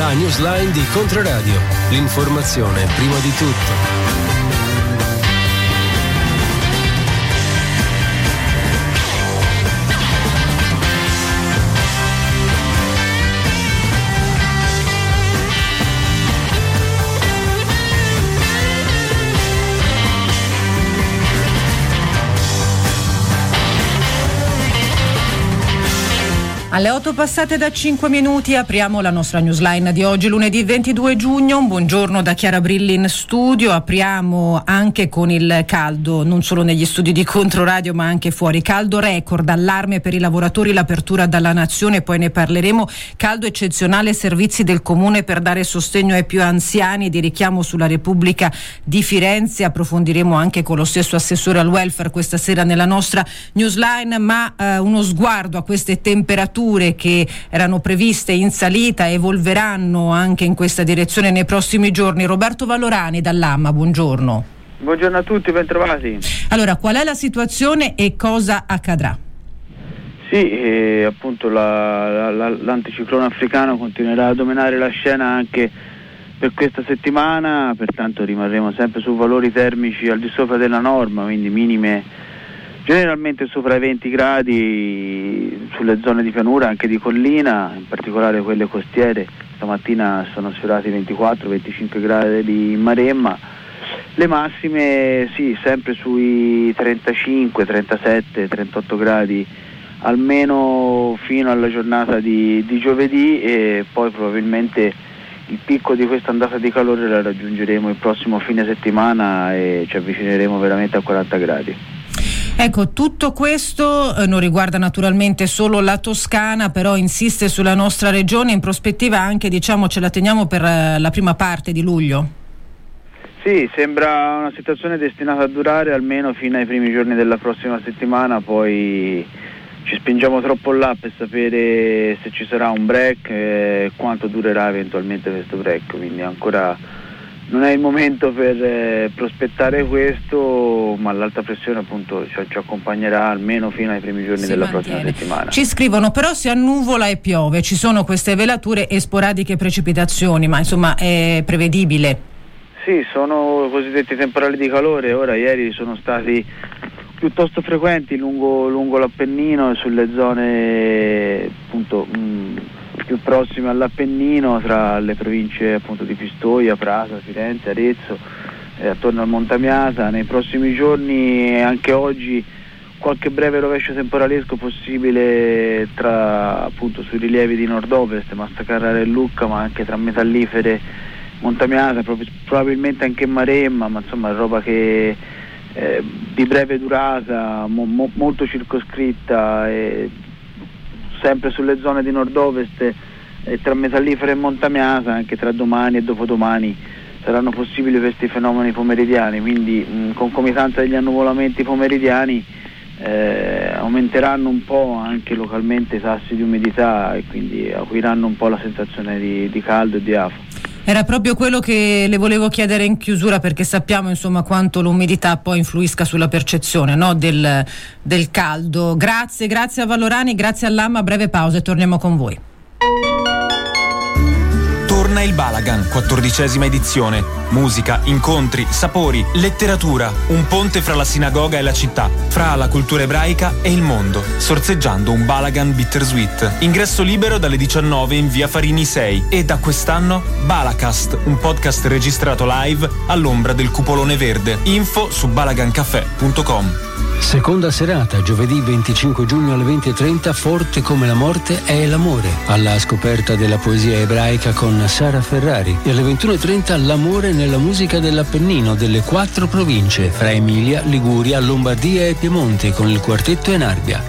La newsline di Controradio. L'informazione prima di tutto. Alle 8 passate da 5 minuti apriamo la nostra newsline di oggi, lunedì 22 giugno. Un buongiorno da Chiara Brilli in studio. Apriamo anche con il caldo, non solo negli studi di Controradio ma anche fuori. Caldo record, allarme per i lavoratori, l'apertura dalla Nazione, poi ne parleremo. Caldo eccezionale, servizi del Comune per dare sostegno ai più anziani, di richiamo sulla Repubblica di Firenze. Approfondiremo anche con lo stesso assessore al welfare questa sera nella nostra newsline, ma uno sguardo a queste temperature che erano previste in salita evolveranno anche in questa direzione nei prossimi giorni. Roberto Vallorani dall'AMMA, buongiorno. Buongiorno a tutti, bentrovati. Allora, qual è la situazione e cosa accadrà? Sì, appunto l'anticiclone africano continuerà a dominare la scena anche per questa settimana, pertanto rimarremo sempre su valori termici al di sopra della norma, quindi minime generalmente sopra i 20 gradi sulle zone di pianura, anche di collina, in particolare quelle costiere. Stamattina sono sfiorati 24-25 gradi in Maremma. Le massime sì, sempre sui 35, 37, 38 gradi almeno fino alla giornata di giovedì, e poi probabilmente il picco di questa ondata di calore la raggiungeremo il prossimo fine settimana e ci avvicineremo veramente a 40 gradi. Ecco, tutto questo non riguarda naturalmente solo la Toscana, però insiste sulla nostra regione. In prospettiva anche, diciamo, ce la teniamo per la prima parte di luglio? Sì, sembra una situazione destinata a durare almeno fino ai primi giorni della prossima settimana, poi ci spingiamo troppo là per sapere se ci sarà un break e quanto durerà eventualmente questo break, quindi ancora non è il momento per prospettare questo, ma l'alta pressione appunto ci accompagnerà almeno fino ai primi giorni della prossima settimana. Ci scrivono però si annuvola e piove, ci sono queste velature e sporadiche precipitazioni, ma insomma è prevedibile. Sì, sono cosiddetti temporali di calore. Ora ieri sono stati piuttosto frequenti lungo l'Appennino e sulle zone appunto più prossime all'Appennino, tra le province appunto di Pistoia, Prato, Firenze, Arezzo, attorno al Montamiata. Nei prossimi giorni, anche oggi, qualche breve rovescio temporalesco possibile sui rilievi di nord-ovest, Mastacarrara e Lucca, ma anche tra Metallifere, Montamiata, probabilmente anche Maremma, ma insomma roba che di breve durata, molto circoscritta, e sempre sulle zone di nord-ovest tra Metallifere e Montamiata. Anche tra domani e dopodomani saranno possibili questi fenomeni pomeridiani, quindi in concomitanza degli annuvolamenti pomeridiani aumenteranno un po' anche localmente i tassi di umidità e quindi acuiranno un po' la sensazione di caldo e di afo. Era proprio quello che le volevo chiedere in chiusura, perché sappiamo insomma quanto l'umidità poi influisca sulla percezione, no, del caldo. Grazie a Vallorani, grazie all'AMMA. Breve pausa e torniamo con voi. Torna il Balagan, 14ª edizione. Musica, incontri, sapori, letteratura. Un ponte fra la sinagoga e la città, fra la cultura ebraica e il mondo, sorseggiando un Balagan bittersweet. Ingresso libero dalle 19 in via Farini 6. E da quest'anno Balacast, un podcast registrato live all'ombra del cupolone verde. Info su balagancafè.com. Seconda serata, giovedì 25 giugno alle 20:30, Forte come la morte è l'amore, alla scoperta della poesia ebraica con Sara Ferrari, e alle 21:30 l'amore nella musica dell'Appennino, delle 4 province, fra Emilia, Liguria, Lombardia e Piemonte, con il quartetto Enarbia.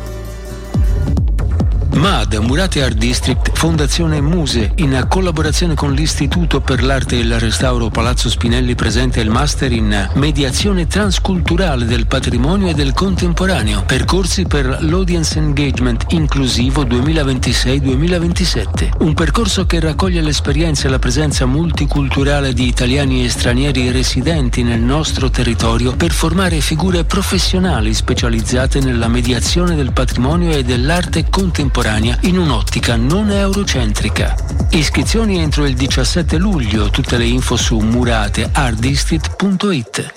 MAD, Murate Art District, Fondazione Muse, in collaborazione con l'Istituto per l'Arte e il Restauro Palazzo Spinelli, presenta il Master in Mediazione Transculturale del Patrimonio e del Contemporaneo, percorsi per l'Audience Engagement Inclusivo 2026-2027. Un percorso che raccoglie l'esperienza e la presenza multiculturale di italiani e stranieri residenti nel nostro territorio per formare figure professionali specializzate nella mediazione del patrimonio e dell'arte contemporanea contemporanea in un'ottica non eurocentrica. Iscrizioni entro il 17 luglio, tutte le info su murateartistit.it.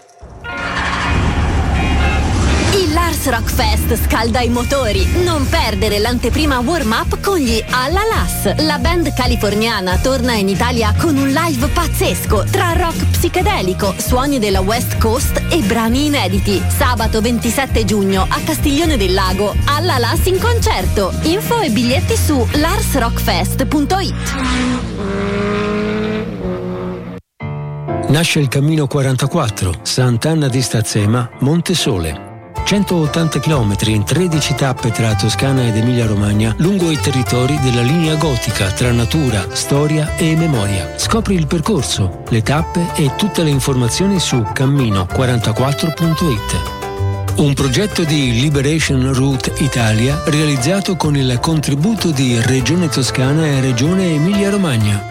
Lars Rock Fest scalda i motori. Non perdere l'anteprima warm-up con gli Alla Las. La band californiana torna in Italia con un live pazzesco tra rock psichedelico, suoni della West Coast e brani inediti. Sabato 27 giugno a Castiglione del Lago, Alla Las in concerto. Info e biglietti su larsrockfest.it. Nasce il Cammino 44, Sant'Anna di Stazzema, Monte Sole. 180 km in 13 tappe tra Toscana ed Emilia-Romagna lungo i territori della linea gotica tra natura, storia e memoria. Scopri il percorso, le tappe e tutte le informazioni su cammino44.it. Un progetto di Liberation Route Italia realizzato con il contributo di Regione Toscana e Regione Emilia-Romagna.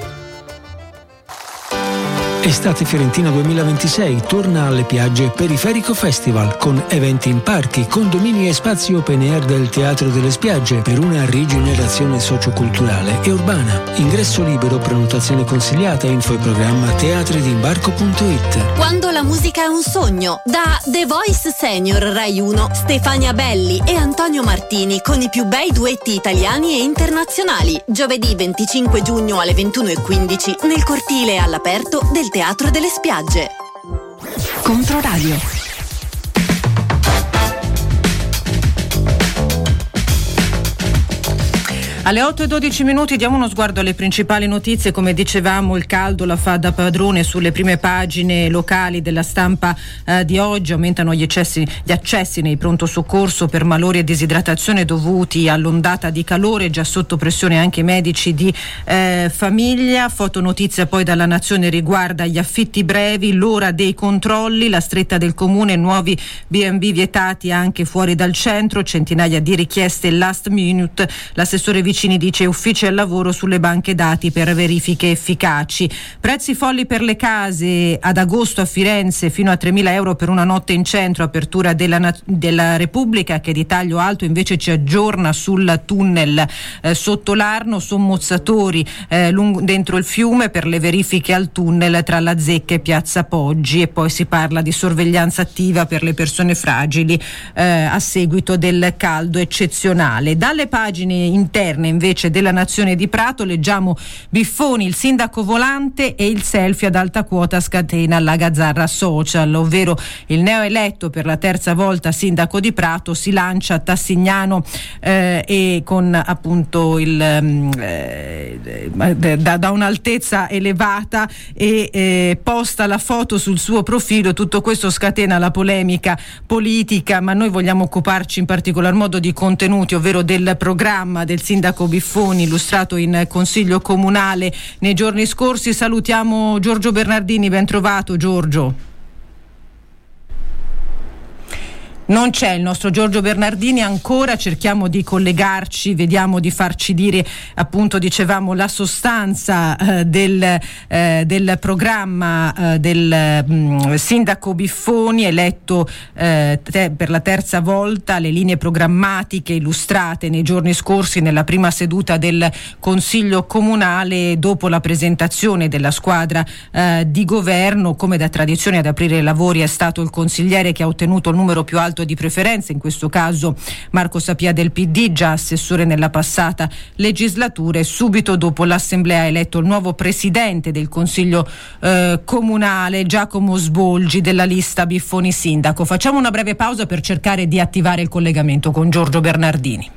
Estate Fiorentina 2026 torna alle piagge Periferico Festival con eventi in parchi, condomini e spazi open air del Teatro delle Spiagge per una rigenerazione socioculturale e urbana. Ingresso libero, prenotazione consigliata, info e programma teatridimbarco.it. Quando la musica è un sogno, da The Voice Senior Rai 1, Stefania Belli e Antonio Martini con i più bei duetti italiani e internazionali. Giovedì 25 giugno alle 21:15 nel cortile all'aperto del Teatro delle Spiagge. Controradio. Alle 8:12 diamo uno sguardo alle principali notizie. Come dicevamo, il caldo la fa da padrone sulle prime pagine locali della stampa di oggi. Aumentano gli accessi nei pronto soccorso per malori e disidratazione dovuti all'ondata di calore, già sotto pressione anche i medici di famiglia. Fotonotizia poi dalla Nazione riguarda gli affitti brevi, l'ora dei controlli, la stretta del comune, nuovi B&B vietati anche fuori dal centro, centinaia di richieste last minute. L'assessore Vicini dice uffici al lavoro sulle banche dati per verifiche efficaci. Prezzi folli per le case ad agosto a Firenze, fino a 3.000 euro per una notte in centro. Apertura della Repubblica, che di taglio alto invece ci aggiorna sul tunnel sotto l'Arno, sommozzatori dentro il fiume per le verifiche al tunnel tra la Zecca e Piazza Poggi. E poi si parla di sorveglianza attiva per le persone fragili a seguito del caldo eccezionale. Dalle pagine interne invece della Nazione di Prato leggiamo Biffoni, il sindaco volante e il selfie ad alta quota scatena la gazzarra social, ovvero il neoeletto per la terza volta sindaco di Prato si lancia a Tassignano e con appunto da un'altezza elevata e posta la foto sul suo profilo. Tutto questo scatena la polemica politica, ma noi vogliamo occuparci in particolar modo di contenuti, ovvero del programma del sindaco Biffoni illustrato in Consiglio Comunale nei giorni scorsi. Salutiamo Giorgio Bernardini, ben trovato Giorgio. Non c'è il nostro Giorgio Bernardini ancora, cerchiamo di collegarci, vediamo di farci dire, appunto dicevamo, la sostanza del programma del sindaco Biffoni, eletto per la terza volta. Le linee programmatiche illustrate nei giorni scorsi nella prima seduta del Consiglio Comunale dopo la presentazione della squadra di governo. Come da tradizione ad aprire i lavori è stato il consigliere che ha ottenuto il numero più alto di preferenza, in questo caso Marco Sapia del PD, già assessore nella passata legislatura, e subito dopo l'assemblea ha eletto il nuovo presidente del Consiglio Comunale, Giacomo Sbolgi, della lista Biffoni Sindaco. Facciamo una breve pausa per cercare di attivare il collegamento con Giorgio Bernardini.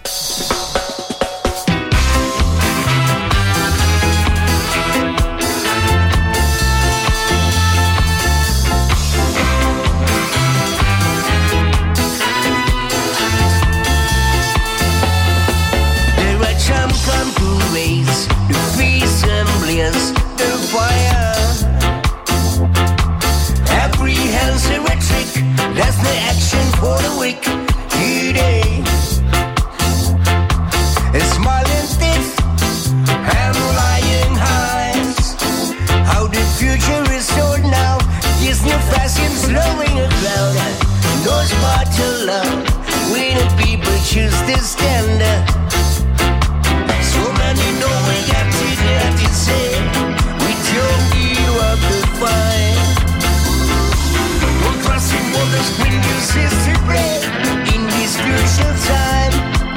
That's the action for the week today. And smiling teeth and lying eyes. How the future is sold now. This new fashion slowing a crowd. No spot to love when the people choose to stand up. promises to break in this crucial time.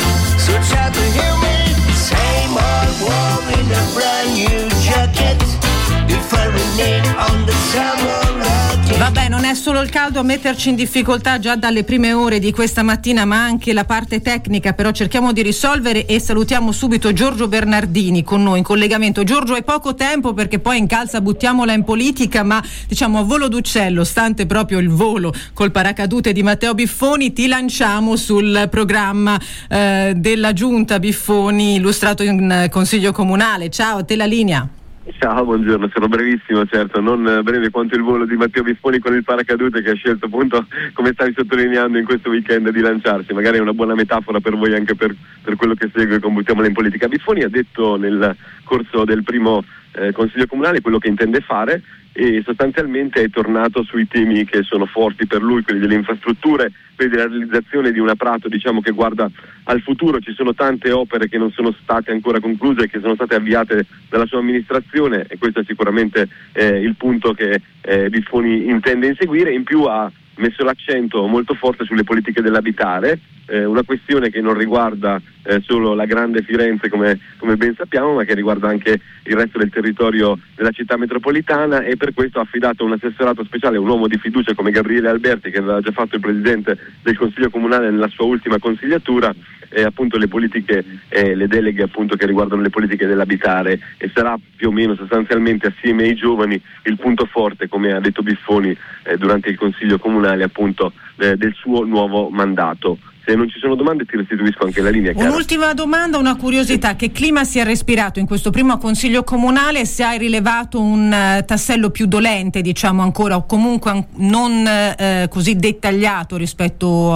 So try to hear me. Same old war in a brand new jacket. If I remain on the summer rocket. Vabbè, non è solo il caldo a metterci in difficoltà già dalle prime ore di questa mattina, ma anche la parte tecnica, però cerchiamo di risolvere e salutiamo subito Giorgio Bernardini con noi in collegamento. Giorgio, hai poco tempo perché poi in calza buttiamola in politica, ma diciamo a volo d'uccello, stante proprio il volo col paracadute di Matteo Biffoni, ti lanciamo sul programma della giunta Biffoni illustrato in Consiglio Comunale. Ciao, a te la linea. Ciao, buongiorno, sarò brevissimo, certo, non breve quanto il volo di Matteo Biffoni con il paracadute, che ha scelto appunto, come stavi sottolineando in questo weekend, di lanciarsi. Magari è una buona metafora per voi anche per quello che segue con Buttiamola in politica. Biffoni ha detto nel corso del primo Consiglio Comunale quello che intende fare e sostanzialmente è tornato sui temi che sono forti per lui, quelli delle infrastrutture, quelli della realizzazione di una Prato, diciamo, che guarda al futuro. Ci sono tante opere che non sono state ancora concluse e che sono state avviate dalla sua amministrazione, e questo è sicuramente il punto che Biffoni intende inseguire. In più ha messo l'accento molto forte sulle politiche dell'abitare, una questione che non riguarda solo la grande Firenze come ben sappiamo, ma che riguarda anche il resto del territorio della città metropolitana, e per questo ha affidato un assessorato speciale a un uomo di fiducia come Gabriele Alberti, che aveva già fatto il presidente del Consiglio Comunale nella sua ultima consigliatura, e appunto le politiche, le deleghe appunto che riguardano le politiche dell'abitare, e sarà più o meno sostanzialmente assieme ai giovani il punto forte, come ha detto Biffoni durante il Consiglio Comunale appunto del suo nuovo mandato. Se non ci sono domande ti restituisco anche la linea. Chiara. Un'ultima domanda, una curiosità: che clima si è respirato in questo primo Consiglio Comunale? Se hai rilevato un tassello più dolente, diciamo, ancora, o comunque non così dettagliato rispetto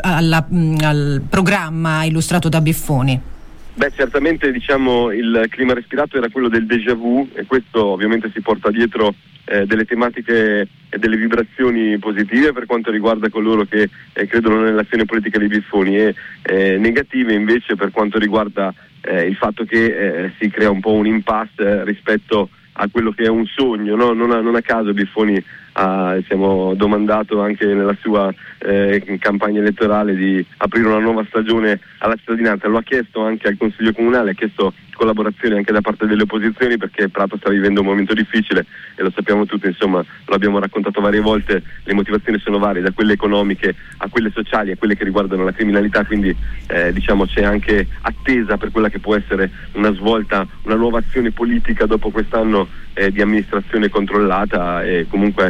al programma illustrato da Biffoni? Beh, certamente, diciamo, il clima respirato era quello del déjà vu, e questo ovviamente si porta dietro delle tematiche e delle vibrazioni positive per quanto riguarda coloro che credono nell'azione politica di Biffoni, e negative invece per quanto riguarda il fatto che si crea un po' un impasse rispetto a quello che è un sogno, no? Non a caso Biffoni ha domandato anche nella sua campagna elettorale di aprire una nuova stagione alla cittadinanza. Lo ha chiesto anche al Consiglio Comunale, ha chiesto collaborazione anche da parte delle opposizioni, perché Prato sta vivendo un momento difficile e lo sappiamo tutti, insomma, lo abbiamo raccontato varie volte, le motivazioni sono varie, da quelle economiche a quelle sociali a quelle che riguardano la criminalità, quindi diciamo c'è anche attesa per quella che può essere una svolta, una nuova azione politica dopo quest'anno di amministrazione controllata e comunque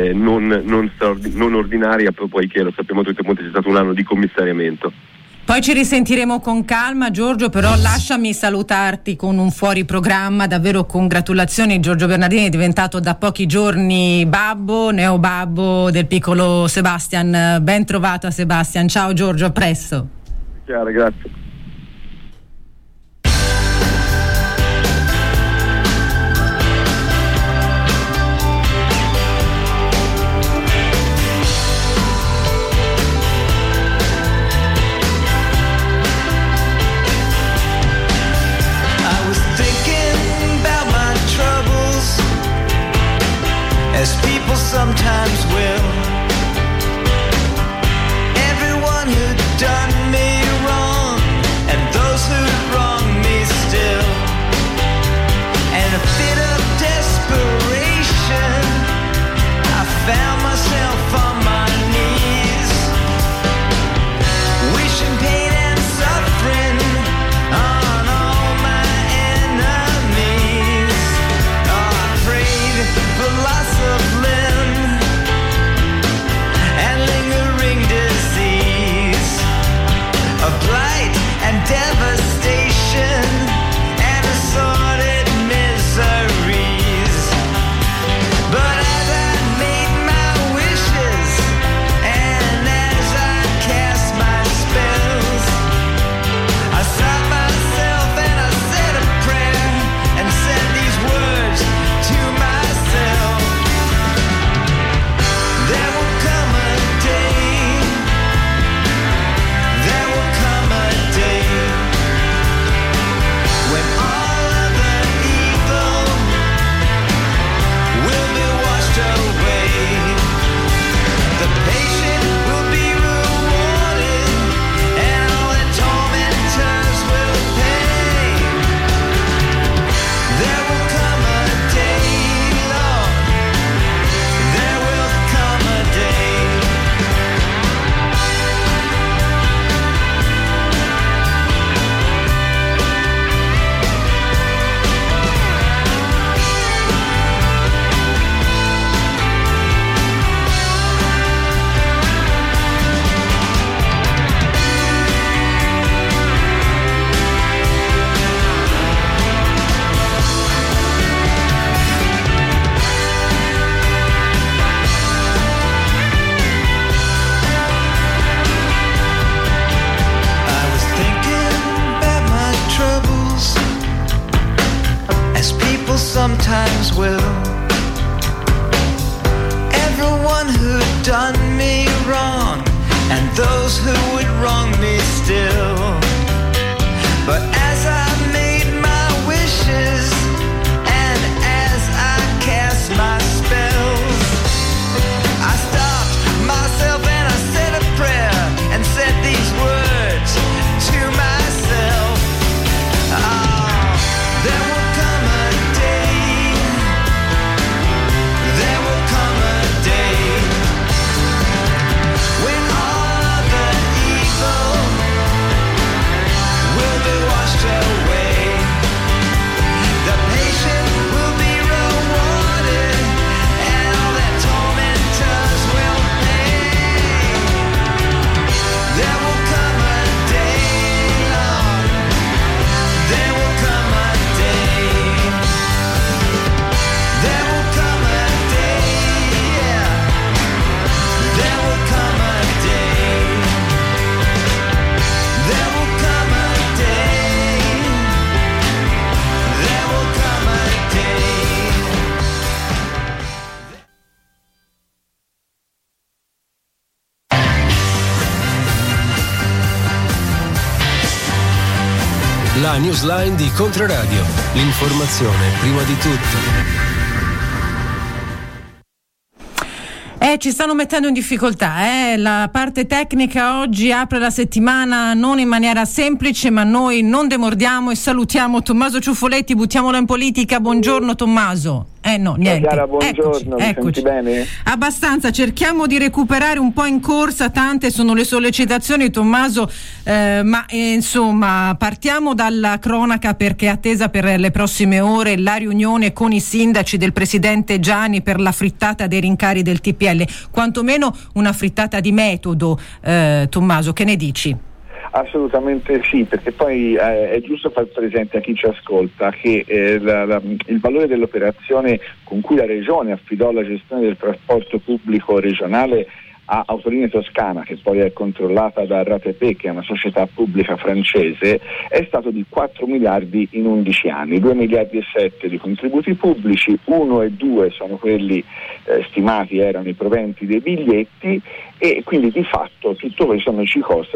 non ordinaria, poiché lo sappiamo tutti, appunto c'è stato un anno di commissariamento. Poi ci risentiremo con calma, Giorgio, però lasciami salutarti con un fuori programma. Davvero congratulazioni, Giorgio Bernardini è diventato da pochi giorni babbo, neobabbo del piccolo Sebastian. Ben trovato a Sebastian. Ciao Giorgio, a presto. Chiaro, grazie. As people sometimes will. Everyone who'd done me wrong sometimes will. Everyone who done me wrong, and those who would wrong me still. But as I made my wishes, and as I cast my spells, I stopped myself and I said a prayer, and said these words to myself. There will come a day, there will come a day, when all the evil will be washed away. The patient will be rewarded, and all their tormentors will pay. There will come a day, Lord, there will come a day. There will come a day, yeah. There will come a day. There will come a day. There will come a day. La newsline di Controradio. L'informazione prima di tutto. Ci stanno mettendo in difficoltà, la parte tecnica oggi apre la settimana non in maniera semplice, ma noi non demordiamo e salutiamo Tommaso Ciuffoletti, buttiamola in politica. Buongiorno Tommaso. No, niente. Chiara, buongiorno, mi senti bene? Abbastanza, cerchiamo di recuperare un po' in corsa, tante sono le sollecitazioni, Tommaso, ma insomma partiamo dalla cronaca, perché è attesa per le prossime ore la riunione con i sindaci del presidente Gianni per la frittata dei rincari del TPL, quantomeno una frittata di metodo, Tommaso, che ne dici? Assolutamente sì, perché poi è giusto far presente a chi ci ascolta che il valore dell'operazione con cui la Regione affidò la gestione del trasporto pubblico regionale a Autolinee Toscana, che poi è controllata da RATP, che è una società pubblica francese, è stato di 4 miliardi in 11 anni, 2 miliardi e 7 di contributi pubblici, 1 e 2 sono quelli stimati erano i proventi dei biglietti, e quindi di fatto tutto questo noi ci costa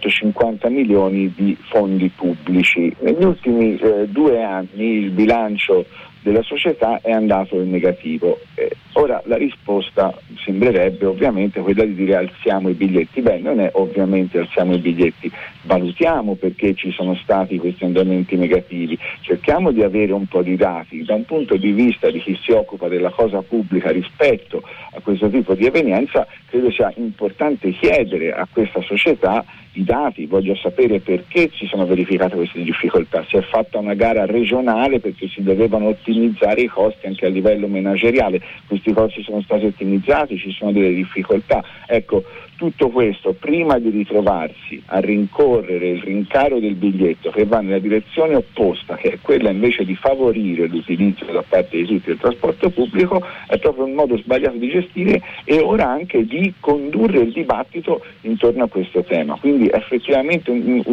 250 milioni di fondi pubblici. Negli ultimi 2 anni il bilancio della società è andato in negativo. Ora la risposta sembrerebbe ovviamente quella di dire alziamo i biglietti. Beh, non è ovviamente alziamo i biglietti, valutiamo perché ci sono stati questi andamenti negativi, cerchiamo di avere un po' di dati da un punto di vista di chi si occupa della cosa pubblica rispetto a questo tipo di evenienza. Credo sia importante chiedere a questa società i dati, voglio sapere perché si sono verificate queste difficoltà, si è fatta una gara regionale perché si dovevano ottimizzare i costi anche a livello manageriale, questi costi sono stati ottimizzati, ci sono delle difficoltà. Ecco, tutto questo prima di ritrovarsi a rincorrere il rincaro del biglietto che va nella direzione opposta, che è quella invece di favorire l'utilizzo da parte di tutti del trasporto pubblico, è proprio un modo sbagliato di gestire e ora anche di condurre il dibattito intorno a questo tema. Quindi effettivamente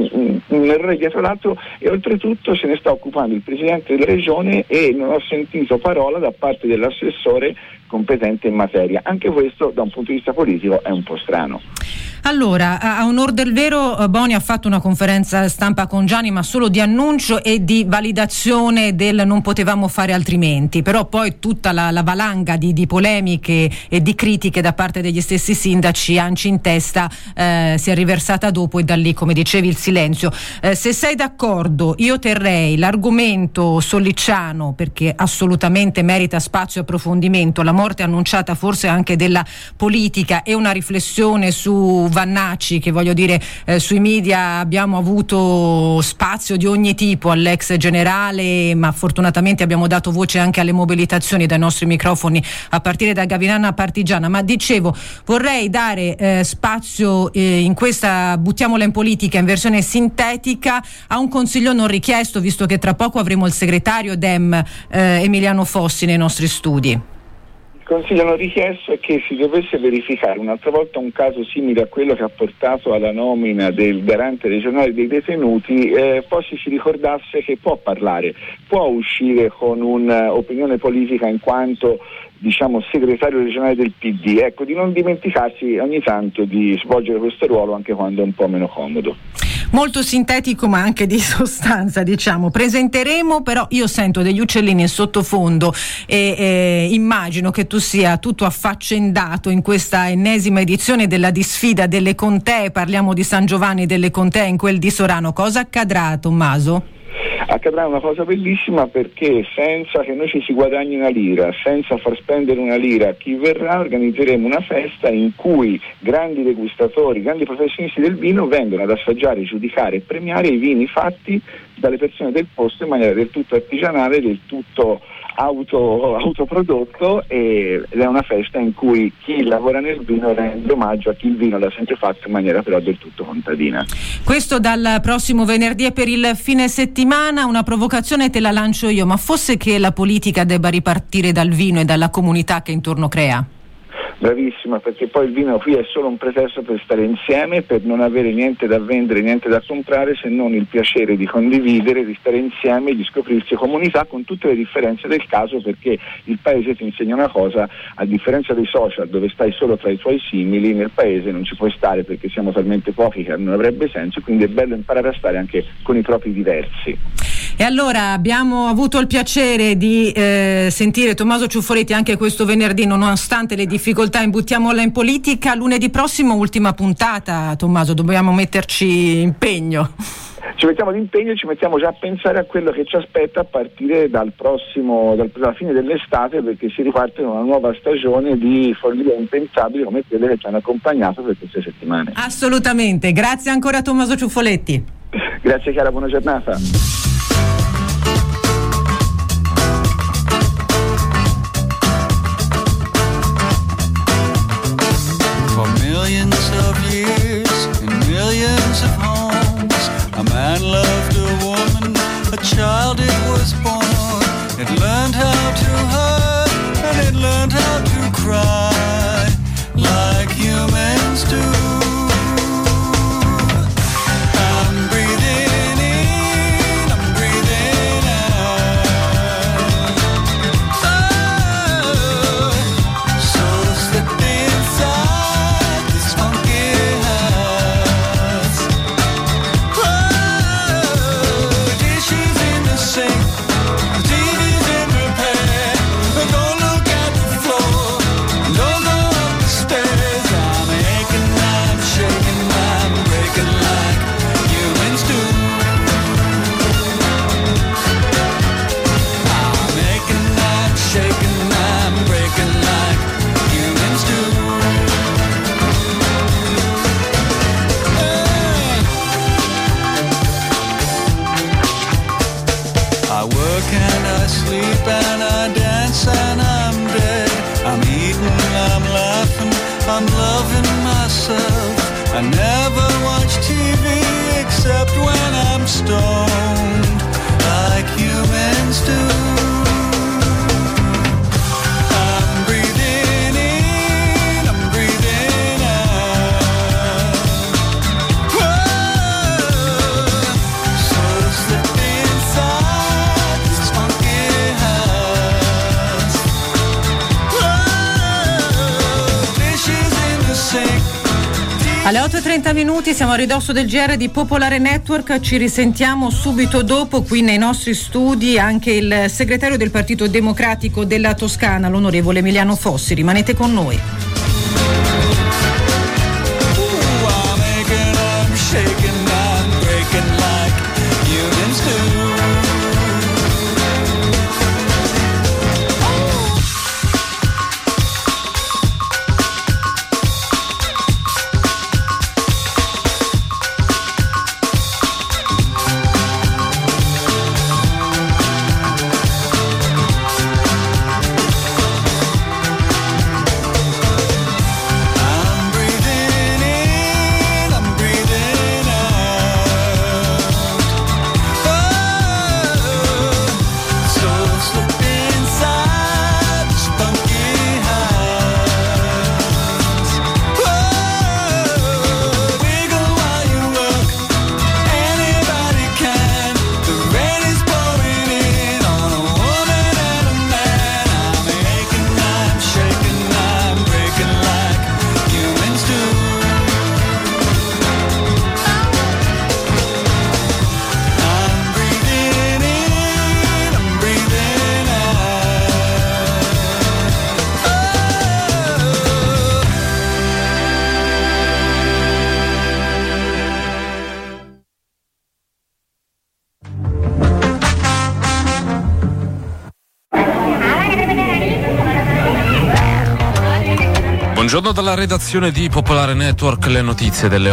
un errore dietro l'altro, e oltretutto se ne sta occupando il Presidente della Regione e non ho sentito parola da parte dell'assessore competente in materia. Anche questo da un punto di vista politico è un po' strano. Allora, a onor del vero, Boni ha fatto una conferenza stampa con Gianni, ma solo di annuncio e di validazione del non potevamo fare altrimenti, però poi tutta la valanga di polemiche e di critiche da parte degli stessi sindaci, ANCI in testa, si è riversata dopo, e da lì, come dicevi, il silenzio. Se sei d'accordo, io terrei l'argomento Sollicciano, perché assolutamente merita spazio e approfondimento, la morte annunciata forse anche della politica, e una riflessione su Vannacci, che voglio dire, sui media abbiamo avuto spazio di ogni tipo all'ex generale, ma fortunatamente abbiamo dato voce anche alle mobilitazioni dai nostri microfoni, a partire da Gavinana Partigiana. Ma dicevo, vorrei dare spazio in questa buttiamola in politica in versione sintetica a un consiglio non richiesto, visto che tra poco avremo il segretario Dem Emiliano Fossi nei nostri studi. Il consiglio richiesto è che si dovesse verificare un'altra volta un caso simile a quello che ha portato alla nomina del garante regionale dei detenuti, poi si ricordasse che può parlare, può uscire con un'opinione politica in quanto segretario regionale del PD, ecco, di non dimenticarsi ogni tanto di svolgere questo ruolo anche quando è un po' meno comodo. Molto sintetico ma anche di sostanza, presenteremo, però io sento degli uccellini in sottofondo e immagino che tu sia tutto affaccendato in questa ennesima edizione della Disfida delle Contee. Parliamo di San Giovanni delle Contee in quel di Sorano. Cosa accadrà, Tommaso? Accadrà una cosa bellissima, perché senza che noi ci si guadagni una lira, senza far spendere una lira a chi verrà, organizzeremo una festa in cui grandi degustatori, grandi professionisti del vino vengono ad assaggiare, giudicare e premiare i vini fatti dalle persone del posto in maniera del tutto artigianale, del tutto autoprodotto, ed è una festa in cui chi lavora nel vino rende omaggio a chi il vino l'ha sempre fatto in maniera però del tutto contadina. Questo dal prossimo venerdì e per il fine settimana. Una provocazione te la lancio io, ma fosse che la politica debba ripartire dal vino e dalla comunità che intorno crea? Bravissima, perché poi il vino qui è solo un pretesto per stare insieme, per non avere niente da vendere, niente da comprare, se non il piacere di condividere, di stare insieme, di scoprirsi comunità, con tutte le differenze del caso, perché il paese ti insegna una cosa: a differenza dei social dove stai solo tra i tuoi simili, nel paese non ci puoi stare perché siamo talmente pochi che non avrebbe senso, quindi è bello imparare a stare anche con i propri diversi. E allora abbiamo avuto il piacere di sentire Tommaso Ciuffoletti anche questo venerdì, nonostante le difficoltà. Imbuttiamola in politica. Lunedì prossimo ultima puntata, Tommaso, dobbiamo metterci impegno. Ci mettiamo d'impegno e ci mettiamo già a pensare a quello che ci aspetta a partire dalla fine dell'estate, perché si riparte una nuova stagione di follie impensabili come quelle che ci hanno accompagnato per queste settimane. Assolutamente, grazie ancora a Tommaso Ciuffoletti. Grazie Chiara, buona giornata. Millions of years in millions of homes, a man loved a woman, a child it was born. It learned how to hurt and it learned how to cry like humans do. I'm breathing in, I'm breathing out. Oh, so slip inside this funky house. Oh, dishes in the sink, TV's in repair. Don't look at the floor, don't go up the stairs. I'm aching, I'm shaking, I'm breaking like humans do. I'm aching, I'm shaking, I'm breaking like humans do. I work and I sleep and I dance and I'm dead. I'm eating, I'm laughing, I'm loving myself. I never watch TV except when I'm stoned, like humans do. I'm breathing in, I'm breathing out. Whoa, so slip inside this funky house. Whoa, dishes in the sink. Alle 8:30 siamo a ridosso del GR di Popolare Network, ci risentiamo subito dopo qui nei nostri studi anche il segretario del Partito Democratico della Toscana, l'onorevole Emiliano Fossi. Rimanete con noi. I'm aching, I'm shaking, I'm breaking like humans do. Buongiorno dalla redazione di Popolare Network, le notizie delle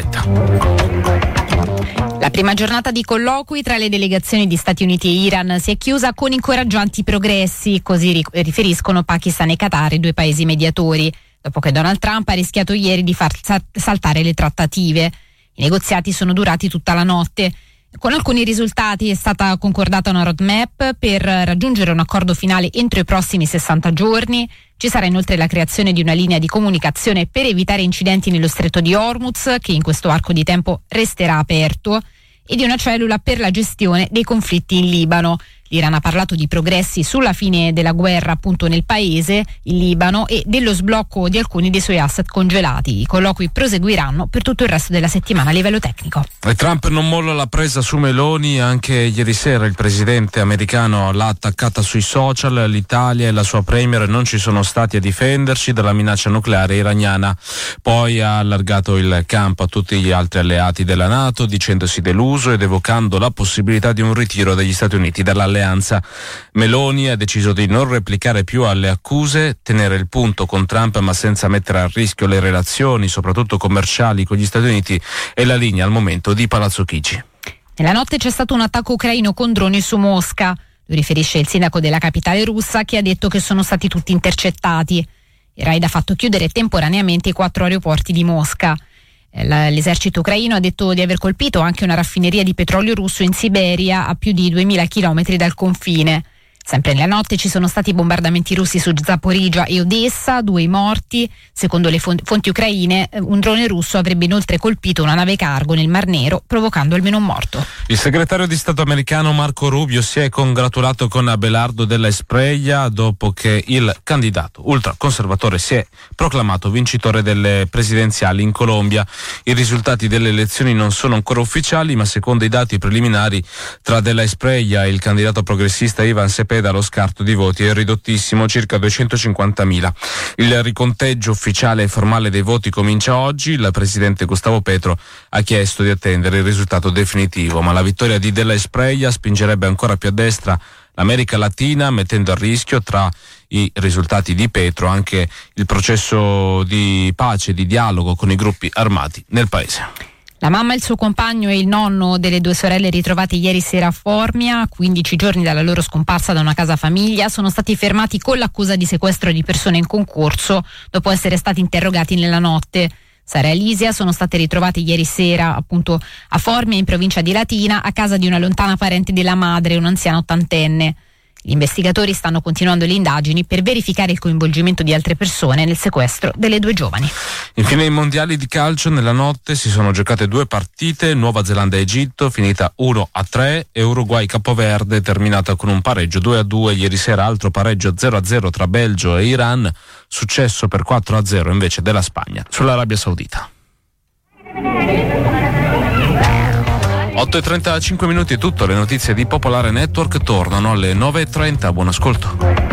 8:30. La prima giornata di colloqui tra le delegazioni di Stati Uniti e Iran si è chiusa con incoraggianti progressi, così riferiscono Pakistan e Qatar, i due paesi mediatori, dopo che Donald Trump ha rischiato ieri di far saltare le trattative. I negoziati sono durati tutta la notte. Con alcuni risultati è stata concordata una roadmap per raggiungere un accordo finale entro i prossimi 60 giorni. Ci sarà inoltre la creazione di una linea di comunicazione per evitare incidenti nello stretto di Hormuz, che in questo arco di tempo resterà aperto, e di una cellula per la gestione dei conflitti in Libano. L'Iran ha parlato di progressi sulla fine della guerra appunto nel paese, il Libano, e dello sblocco di alcuni dei suoi asset congelati. I colloqui proseguiranno per tutto il resto della settimana a livello tecnico. E Trump non molla la presa su Meloni. Anche ieri sera il presidente americano l'ha attaccata sui social. L'Italia e la sua premier non ci sono stati a difenderci dalla minaccia nucleare iraniana. Poi ha allargato il campo a tutti gli altri alleati della NATO, dicendosi deluso ed evocando la possibilità di un ritiro degli Stati Uniti dall'alleanza. Meloni ha deciso di non replicare più alle accuse, tenere il punto con Trump ma senza mettere a rischio le relazioni, soprattutto commerciali, con gli Stati Uniti, e la linea al momento di Palazzo Chigi. Nella notte c'è stato un attacco ucraino con droni su Mosca. Lo riferisce il sindaco della capitale russa, che ha detto che sono stati tutti intercettati. Il raid ha fatto chiudere temporaneamente i 4 aeroporti di Mosca. L'esercito ucraino ha detto di aver colpito anche una raffineria di petrolio russo in Siberia, a più di 2000 chilometri dal confine. Sempre nella notte ci sono stati bombardamenti russi su Zaporizhzhia e Odessa, 2 morti. Secondo le fonti ucraine, un drone russo avrebbe inoltre colpito una nave cargo nel Mar Nero, provocando almeno un morto. Il segretario di Stato americano Marco Rubio si è congratulato con Abelardo Della Espriella dopo che il candidato ultraconservatore si è proclamato vincitore delle presidenziali in Colombia. I risultati delle elezioni non sono ancora ufficiali, ma secondo i dati preliminari tra Della Espriella e il candidato progressista Iván Cepeda lo scarto di voti è ridottissimo, circa 250.000. Il riconteggio ufficiale e formale dei voti comincia oggi. Il presidente Gustavo Petro ha chiesto di attendere il risultato definitivo, ma la vittoria di Della Espriella spingerebbe ancora più a destra l'America Latina, mettendo a rischio, tra i risultati di Petro, anche il processo di pace e di dialogo con i gruppi armati nel paese. La mamma, il suo compagno e il nonno delle 2 sorelle ritrovate ieri sera a Formia, 15 giorni dalla loro scomparsa da una casa famiglia, sono stati fermati con l'accusa di sequestro di persone in concorso dopo essere stati interrogati nella notte. Sara e Alisia sono state ritrovate ieri sera appunto a Formia, in provincia di Latina, a casa di una lontana parente della madre, un'anziana ottantenne. Gli investigatori stanno continuando le indagini per verificare il coinvolgimento di altre persone nel sequestro delle 2 giovani. Infine, i mondiali di calcio nella notte si sono giocate 2 partite, Nuova Zelanda-Egitto finita 1-3 e Uruguay-Capoverde terminata con un pareggio 2-2. Ieri sera altro pareggio 0-0 tra Belgio e Iran, successo per 4-0 invece della Spagna sull'Arabia Saudita. 8:35 minuti è tutto, le notizie di Popolare Network tornano alle 9:30, buon ascolto.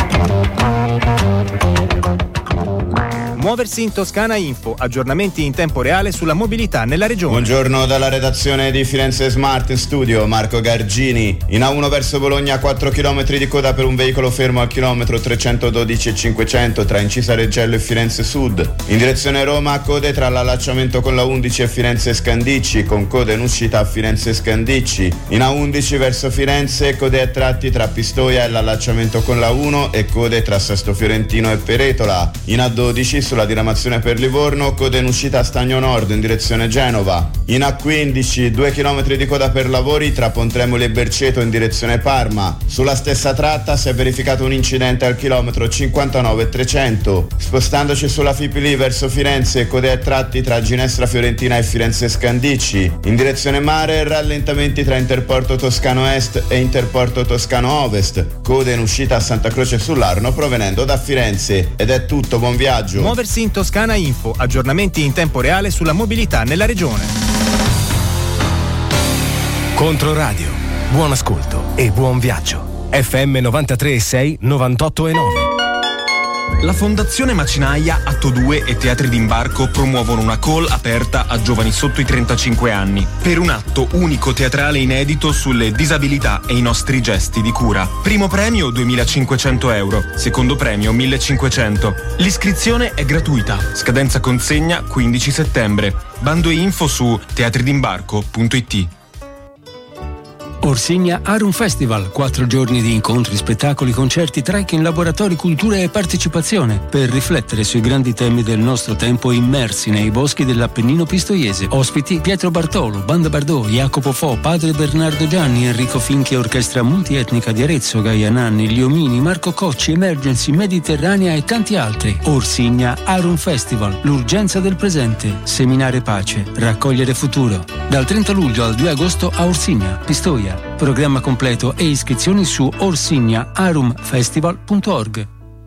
Muoversi in Toscana Info, aggiornamenti in tempo reale sulla mobilità nella regione. Buongiorno dalla redazione di Firenze Smart Studio, Marco Gargini. In A1 verso Bologna 4 km di coda per un veicolo fermo al chilometro 312,500 tra Incisa Reggello e Firenze Sud. In direzione Roma, code tra l'allacciamento con la 11 e Firenze Scandicci, con code in uscita a Firenze Scandicci. In A11 verso Firenze, code a tratti tra Pistoia e l'allacciamento con la 1 e code tra Sesto Fiorentino e Peretola. In A12 sulla diramazione per Livorno, code in uscita a Stagno Nord in direzione Genova. In A15 2 km di coda per lavori tra Pontremoli e Berceto in direzione Parma. Sulla stessa tratta si è verificato un incidente al chilometro 59,300. Spostandoci sulla Fipili verso Firenze, code a tratti tra Ginestra Fiorentina e Firenze Scandicci. In direzione mare, rallentamenti tra Interporto Toscano Est e Interporto Toscano Ovest. Code in uscita a Santa Croce sull'Arno provenendo da Firenze. Ed è tutto, buon viaggio. Muoversi in Toscana Info, aggiornamenti in tempo reale sulla mobilità nella regione. Controradio, buon ascolto e buon viaggio. FM 93,6, 98,9. La Fondazione Macinaia, Atto 2 e Teatri d'Imbarco promuovono una call aperta a giovani sotto i 35 anni per un atto unico teatrale inedito sulle disabilità e i nostri gesti di cura. Primo premio 2.500 euro, secondo premio 1.500. L'iscrizione è gratuita, scadenza consegna 15 settembre. Bando e info su teatridimbarco.it. Orsigna Arum Festival, 4 giorni di incontri, spettacoli, concerti, trekking, laboratori, cultura e partecipazione per riflettere sui grandi temi del nostro tempo immersi nei boschi dell'Appennino pistoiese. Ospiti Pietro Bartolo, Banda Bardot, Jacopo Fo, Padre Bernardo Gianni, Enrico Finchi, Orchestra Multietnica di Arezzo, Gaia Nanni, Gli Omini, Marco Cocci, Emergency, Mediterranea e tanti altri. Orsigna Arum Festival, l'urgenza del presente, seminare pace, raccogliere futuro. Dal 30 luglio al 2 agosto a Orsigna, Pistoia. Programma completo e iscrizioni su orsignaarumfestival.org.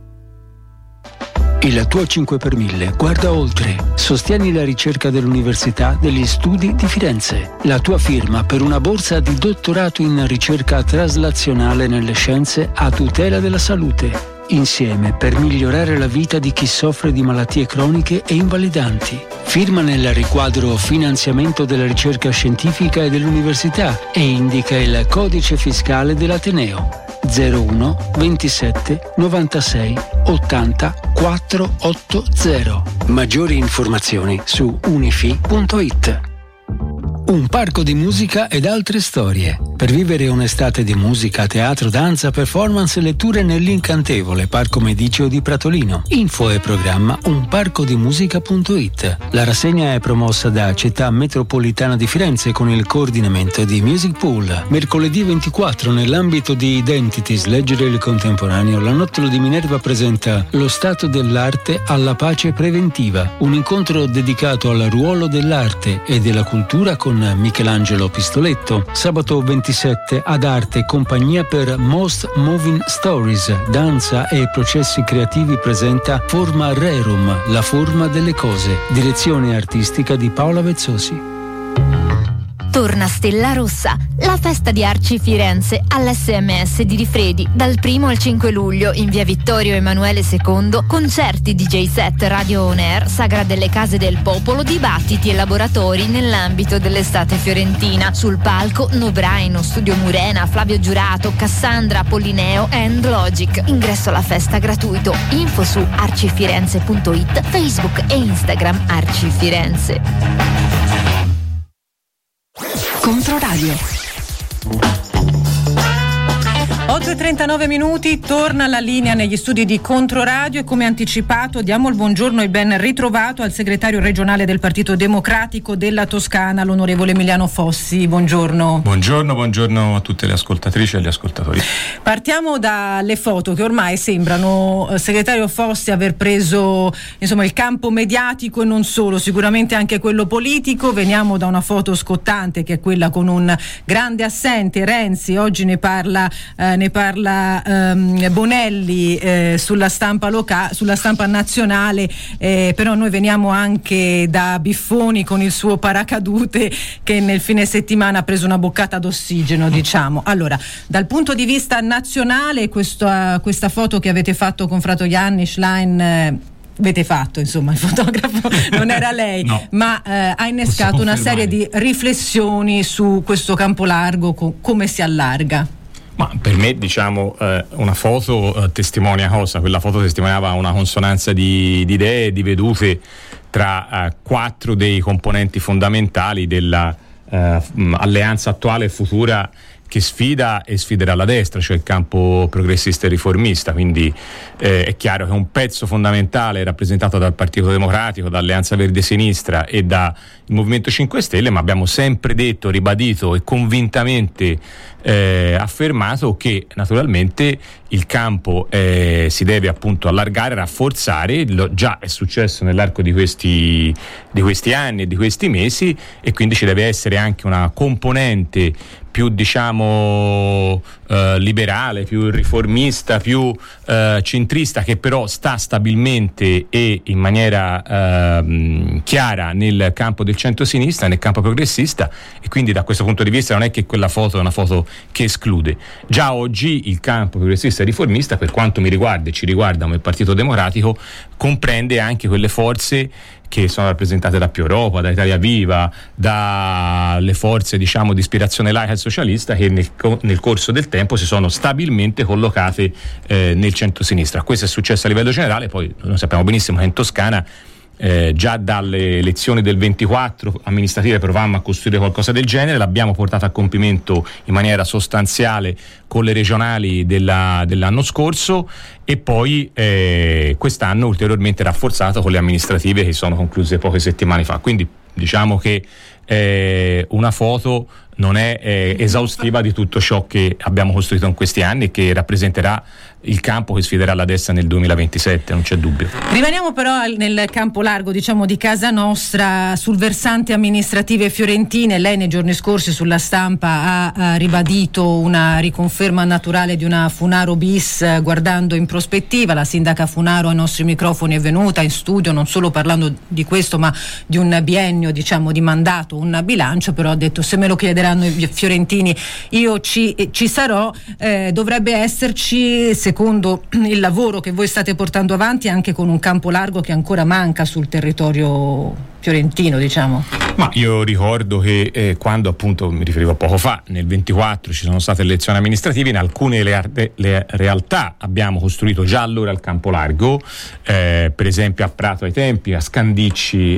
Il tuo 5 per 1000 guarda oltre. Sostieni la ricerca dell'Università degli Studi di Firenze. La tua firma per una borsa di dottorato in ricerca traslazionale nelle scienze a tutela della salute. Insieme per migliorare la vita di chi soffre di malattie croniche e invalidanti. Firma nel riquadro finanziamento della ricerca scientifica e dell'università e indica il codice fiscale dell'Ateneo 01 27 96 80 480. Maggiori informazioni su unifi.it. Un parco di musica ed altre storie. Per vivere un'estate di musica, teatro, danza, performance e letture nell'incantevole Parco Mediceo di Pratolino. Info e programma unparcodimusica.it. La rassegna è promossa da Città Metropolitana di Firenze con il coordinamento di Music Pool. Mercoledì 24, nell'ambito di Identities, leggere il contemporaneo, la Nottolo di Minerva presenta Lo stato dell'arte alla pace preventiva, un incontro dedicato al ruolo dell'arte e della cultura con Michelangelo Pistoletto. Sabato 27 ad Arte Compagnia per Most Moving Stories, danza e processi creativi presenta Forma Rerum, la forma delle cose. Direzione artistica di Paola Vezzosi. Torna Stella Rossa, la festa di Arci Firenze all'SMS di Rifredi dal 1 al 5 luglio in via Vittorio Emanuele II, concerti, DJ set, radio on air, sagra delle case del popolo, dibattiti e laboratori nell'ambito dell'estate fiorentina. Sul palco Nobraino, Studio Murena, Flavio Giurato, Cassandra, Pollineo and Logic. Ingresso alla festa gratuito. Info su arcifirenze.it, Facebook e Instagram Arci Firenze. Controradio. 8:39 minuti, torna la linea negli studi di Controradio e come anticipato diamo il buongiorno e ben ritrovato al segretario regionale del Partito Democratico della Toscana, l'onorevole Emiliano Fossi. Buongiorno. Buongiorno a tutte le ascoltatrici e agli ascoltatori. Partiamo dalle foto che ormai sembrano, segretario Fossi, aver preso il campo mediatico e non solo, sicuramente anche quello politico. Veniamo da una foto scottante che è quella con un grande assente, Renzi. Oggi ne parla Bonelli sulla stampa sulla stampa nazionale, però noi veniamo anche da Biffoni con il suo paracadute che nel fine settimana ha preso una boccata d'ossigeno, diciamo. Allora, dal punto di vista nazionale, questa foto che avete fatto con Frato Janni Schlein, avete fatto, il fotografo non era lei, no, ma ha innescato una serie di riflessioni su questo campo largo, come si allarga. Ma per me una foto testimonia cosa? Quella foto testimoniava una consonanza di idee e di vedute tra 4 dei componenti fondamentali della alleanza attuale e futura che sfida e sfiderà la destra, cioè il campo progressista e riformista. Quindi è chiaro che un pezzo fondamentale è rappresentato dal Partito Democratico, da Alleanza Verde Sinistra e dal Movimento 5 Stelle, ma abbiamo sempre detto, ribadito e convintamente affermato che naturalmente il campo si deve appunto allargare, rafforzare. Già è successo nell'arco di questi anni e di questi mesi, e quindi ci deve essere anche una componente più liberale, più riformista, più centrista, che però sta stabilmente e in maniera chiara nel campo dei del centro-sinistra, nel campo progressista, e quindi da questo punto di vista non è che quella foto è una foto che esclude. Già oggi il campo progressista e riformista, per quanto mi riguarda e ci riguarda come Partito Democratico, comprende anche quelle forze che sono rappresentate da Più Europa, da Italia Viva, dalle forze di ispirazione laica e socialista, che nel corso del tempo si sono stabilmente collocate nel centro-sinistra. Questo è successo a livello generale, poi noi sappiamo benissimo che in Toscana già dalle elezioni del 24 amministrative provammo a costruire qualcosa del genere, l'abbiamo portato a compimento in maniera sostanziale con le regionali dell'anno scorso, e poi quest'anno ulteriormente rafforzato con le amministrative che sono concluse poche settimane fa. Quindi diciamo che una foto non è esaustiva di tutto ciò che abbiamo costruito in questi anni e che rappresenterà il campo che sfiderà la destra nel 2027, non c'è dubbio. Rimaniamo però nel campo largo, di casa nostra, sul versante amministrative fiorentine. Lei nei giorni scorsi sulla stampa ha ribadito una riconferma naturale di una Funaro bis guardando in prospettiva. La sindaca Funaro ai nostri microfoni è venuta in studio non solo parlando di questo, ma di un biennio di mandato, un bilancio, però ha detto: se me lo chiederanno i fiorentini io ci sarò. Dovrebbe esserci, secondo il lavoro che voi state portando avanti, anche con un campo largo che ancora manca sul territorio fiorentino, Ma io ricordo che quando appunto mi riferivo poco fa, nel 24 ci sono state elezioni amministrative, in alcune le realtà abbiamo costruito già allora il campo largo, per esempio a Prato ai tempi, a Scandicci,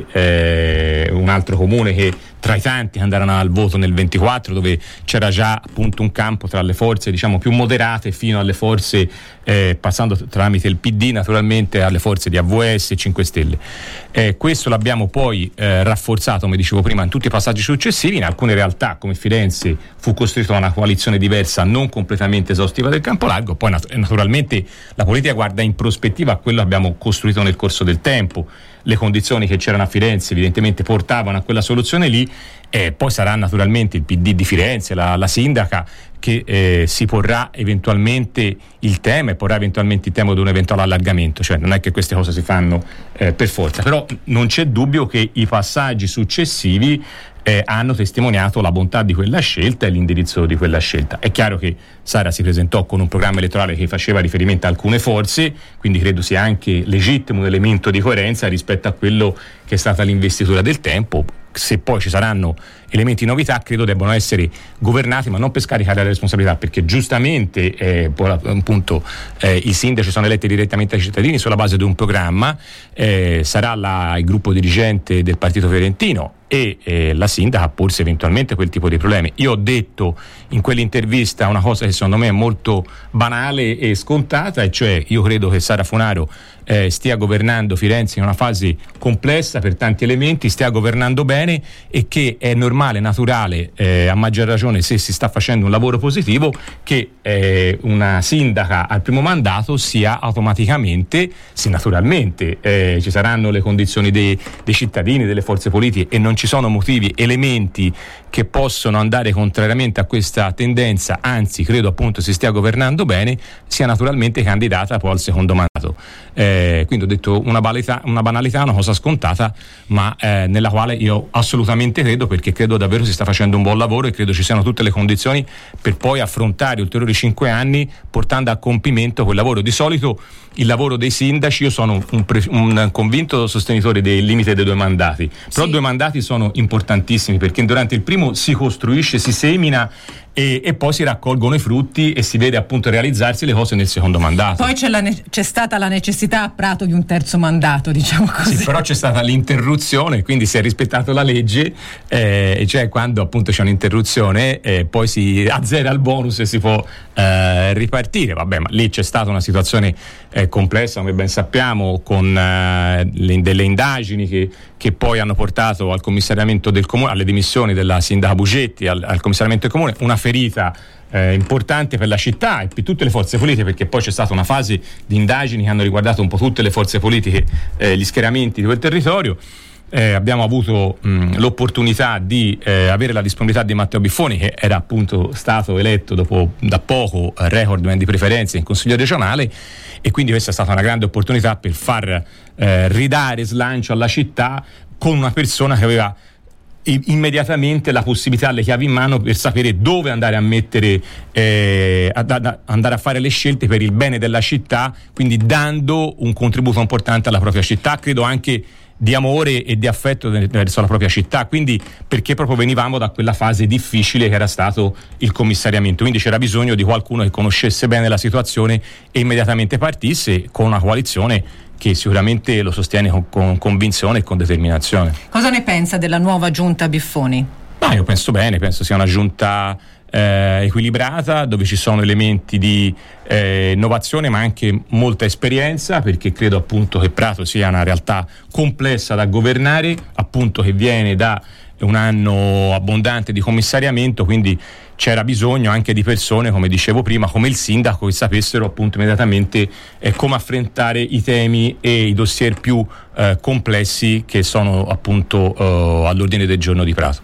un altro comune che tra i tanti che andarono al voto nel 24, dove c'era già appunto un campo tra le forze più moderate fino alle forze passando tramite il PD naturalmente alle forze di AVS e 5 Stelle. Questo l'abbiamo poi rafforzato, come dicevo prima, in tutti i passaggi successivi. In alcune realtà come Firenze fu costruita una coalizione diversa, non completamente esaustiva del campo largo. Poi naturalmente la politica guarda in prospettiva a quello che abbiamo costruito nel corso del tempo. Le condizioni che c'erano a Firenze evidentemente portavano a quella soluzione lì, e poi sarà naturalmente il PD di Firenze, la sindaca, che si porrà eventualmente il tema di un eventuale allargamento. Cioè non è che queste cose si fanno per forza, però non c'è dubbio che i passaggi successivi hanno testimoniato la bontà di quella scelta e l'indirizzo di quella scelta. È chiaro che Sara si presentò con un programma elettorale che faceva riferimento a alcune forze, quindi credo sia anche legittimo un elemento di coerenza rispetto a quello che è stata l'investitura del tempo. Se poi ci saranno elementi di novità, credo debbano essere governati, ma non per scaricare la responsabilità, perché giustamente appunto i sindaci sono eletti direttamente dai cittadini sulla base di un programma, sarà il gruppo dirigente del Partito Fiorentino e la sindaca a porsi eventualmente quel tipo di problemi. Io ho detto in quell'intervista una cosa che secondo me è molto banale e scontata, e cioè io credo che Sara Funaro stia governando Firenze in una fase complessa per tanti elementi, stia governando bene, e che è normale, naturale, a maggior ragione se si sta facendo un lavoro positivo, che una sindaca al primo mandato sia automaticamente, se naturalmente ci saranno le condizioni dei cittadini, delle forze politiche, e non ci sono motivi, elementi che possono andare contrariamente a questa tendenza, anzi credo appunto si stia governando bene, sia naturalmente candidata poi al secondo mandato. Quindi ho detto una banalità, una cosa scontata, ma nella quale io assolutamente credo, perché credo davvero si sta facendo un buon lavoro e credo ci siano tutte le condizioni per poi affrontare ulteriori 5 anni portando a compimento quel lavoro. Di solito il lavoro dei sindaci, io sono un convinto sostenitore del limite dei 2 mandati, però 2 mandati sono importantissimi, perché durante il primo si costruisce, si semina e poi si raccolgono i frutti e si vede appunto realizzarsi le cose nel secondo mandato. Poi c'è stata la necessità a Prato di un terzo mandato, così. Sì, però c'è stata l'interruzione, quindi si è rispettato la legge, cioè quando appunto c'è un'interruzione poi si azzera il bonus e si può ripartire. Vabbè, ma lì c'è stata una situazione complessa, come ben sappiamo, con delle indagini che poi hanno portato al commissariamento del comune, alle dimissioni della sindaca Bugetti, al commissariamento del comune, una ferita importante per la città e per tutte le forze politiche, perché poi c'è stata una fase di indagini che hanno riguardato un po' tutte le forze politiche, gli schieramenti di quel territorio. Abbiamo avuto l'opportunità di avere la disponibilità di Matteo Biffoni, che era appunto stato eletto da poco recordman di preferenze in Consiglio regionale, e quindi questa è stata una grande opportunità per far ridare slancio alla città con una persona che aveva immediatamente la possibilità, le chiavi in mano per sapere dove andare a mettere, andare a fare le scelte per il bene della città, quindi dando un contributo importante alla propria città, credo anche di amore e di affetto verso la propria città, quindi perché proprio venivamo da quella fase difficile che era stato il commissariamento, quindi c'era bisogno di qualcuno che conoscesse bene la situazione e immediatamente partisse con una coalizione che sicuramente lo sostiene con convinzione e con determinazione. Cosa ne pensa della nuova giunta Biffoni? Io penso bene, penso sia una giunta equilibrata, dove ci sono elementi di innovazione ma anche molta esperienza, perché credo appunto che Prato sia una realtà complessa da governare, appunto che viene da un anno abbondante di commissariamento, quindi c'era bisogno anche di persone, come dicevo prima, come il sindaco, che sapessero appunto immediatamente come affrontare i temi e i dossier più complessi che sono appunto all'ordine del giorno di Prato.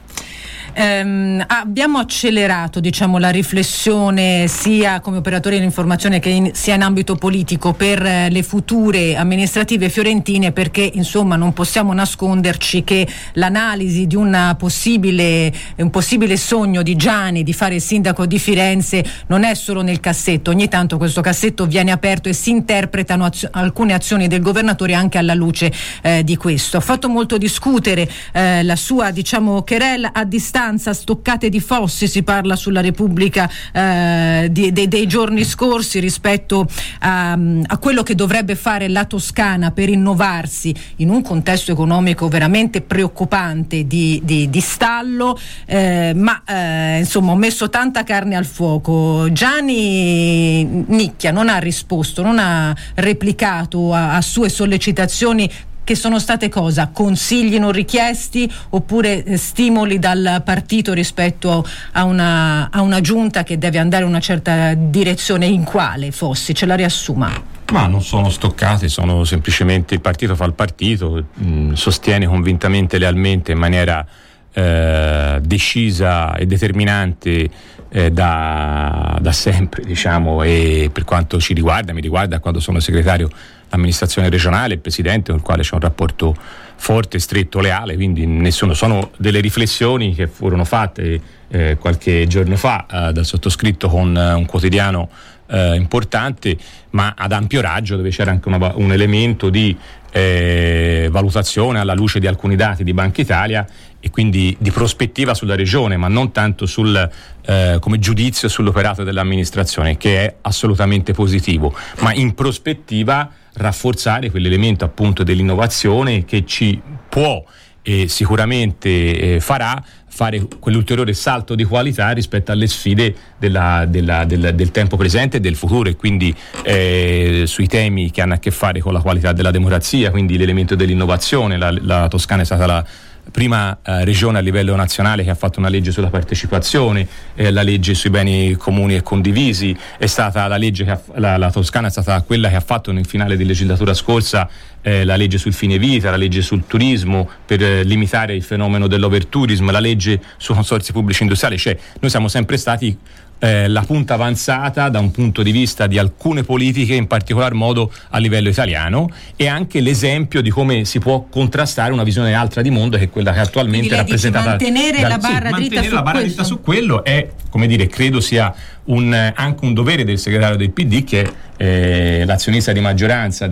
Abbiamo accelerato, diciamo, la riflessione sia come operatori dell'informazione che sia in ambito politico per le future amministrative fiorentine, perché insomma non possiamo nasconderci che l'analisi di un possibile sogno di Giani di fare il sindaco di Firenze non è solo nel cassetto. Ogni tanto questo cassetto viene aperto e si interpretano alcune azioni del governatore anche alla luce di questo. Ha fatto molto discutere la sua, diciamo, querela a distanza, stoccate di fossi, si parla sulla Repubblica dei giorni scorsi rispetto a quello che dovrebbe fare la Toscana per innovarsi in un contesto economico veramente preoccupante di stallo, ma insomma ho messo tanta carne al fuoco. Gianni nicchia, non ha risposto, non ha replicato a sue sollecitazioni, che sono state cosa? Consigli non richiesti oppure stimoli dal partito rispetto a una giunta che deve andare in una certa direzione? In quale Fossi? Ce la riassuma? Ma non sono stoccate, sono semplicemente il partito fa il partito, sostiene convintamente, lealmente, in maniera decisa e determinante da sempre, diciamo, e per quanto ci riguarda, mi riguarda, quando sono segretario amministrazione regionale, il presidente con il quale c'è un rapporto forte, stretto, leale, quindi nessuno. Sono delle riflessioni che furono fatte qualche giorno fa dal sottoscritto con un quotidiano importante, ma ad ampio raggio, dove c'era anche un elemento di valutazione alla luce di alcuni dati di Banca Italia e quindi di prospettiva sulla regione, ma non tanto come giudizio sull'operato dell'amministrazione, che è assolutamente positivo, ma in prospettiva rafforzare quell'elemento appunto dell'innovazione che ci può e sicuramente farà fare quell'ulteriore salto di qualità rispetto alle sfide del tempo presente e del futuro, e quindi sui temi che hanno a che fare con la qualità della democrazia, quindi l'elemento dell'innovazione. La Toscana è stata la prima regione a livello nazionale che ha fatto una legge sulla partecipazione, la legge sui beni comuni e condivisi, è stata la legge che la Toscana è stata quella che ha fatto nel finale di legislatura scorsa la legge sul fine vita, la legge sul turismo per limitare il fenomeno dell'overtourism, la legge sui consorzi pubblici industriali. Cioè noi siamo sempre stati la punta avanzata da un punto di vista di alcune politiche, in particolar modo a livello italiano, e anche l'esempio di come si può contrastare una visione altra di mondo, che è quella che attualmente è rappresentata. Mantenere la barra dritta su quello è, come dire, credo sia anche un dovere del segretario del PD, che è l'azionista di maggioranza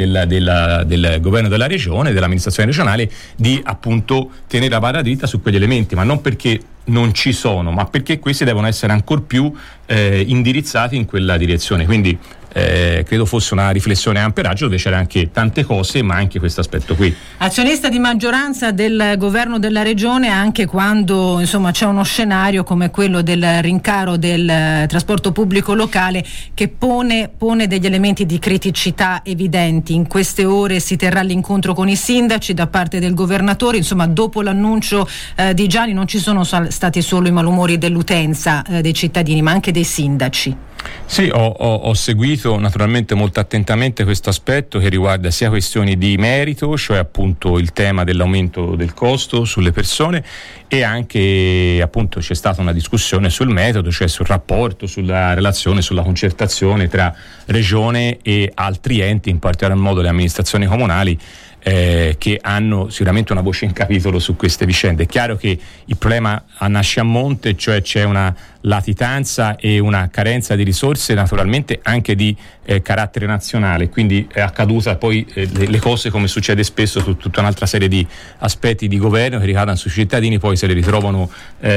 del governo della regione, dell'amministrazione regionale, di appunto tenere la barra dritta su quegli elementi, ma non perché non ci sono, ma perché questi devono essere ancor più indirizzati in quella direzione. Quindi credo fosse una riflessione a ampio raggio, dove c'era anche tante cose, ma anche questo aspetto qui. Azionista di maggioranza del governo della regione, anche quando insomma c'è uno scenario come quello del rincaro del trasporto pubblico locale, che pone degli elementi di criticità evidenti. In queste ore si terrà l'incontro con i sindaci da parte del governatore. Insomma, dopo l'annuncio di Gianni non ci sono stati solo i malumori dell'utenza, dei cittadini, ma anche dei sindaci. Sì, ho seguito naturalmente molto attentamente questo aspetto, che riguarda sia questioni di merito, cioè appunto il tema dell'aumento del costo sulle persone, e anche appunto c'è stata una discussione sul metodo, cioè sul rapporto, sulla relazione, sulla concertazione tra regione e altri enti, in particolar modo le amministrazioni comunali, che hanno sicuramente una voce in capitolo su queste vicende. È chiaro che il problema nasce a monte, cioè c'è una latitanza e una carenza di risorse naturalmente anche di carattere nazionale, quindi è accaduta poi le cose, come succede spesso su tutta un'altra serie di aspetti di governo che ricadono sui cittadini, poi se le ritrovano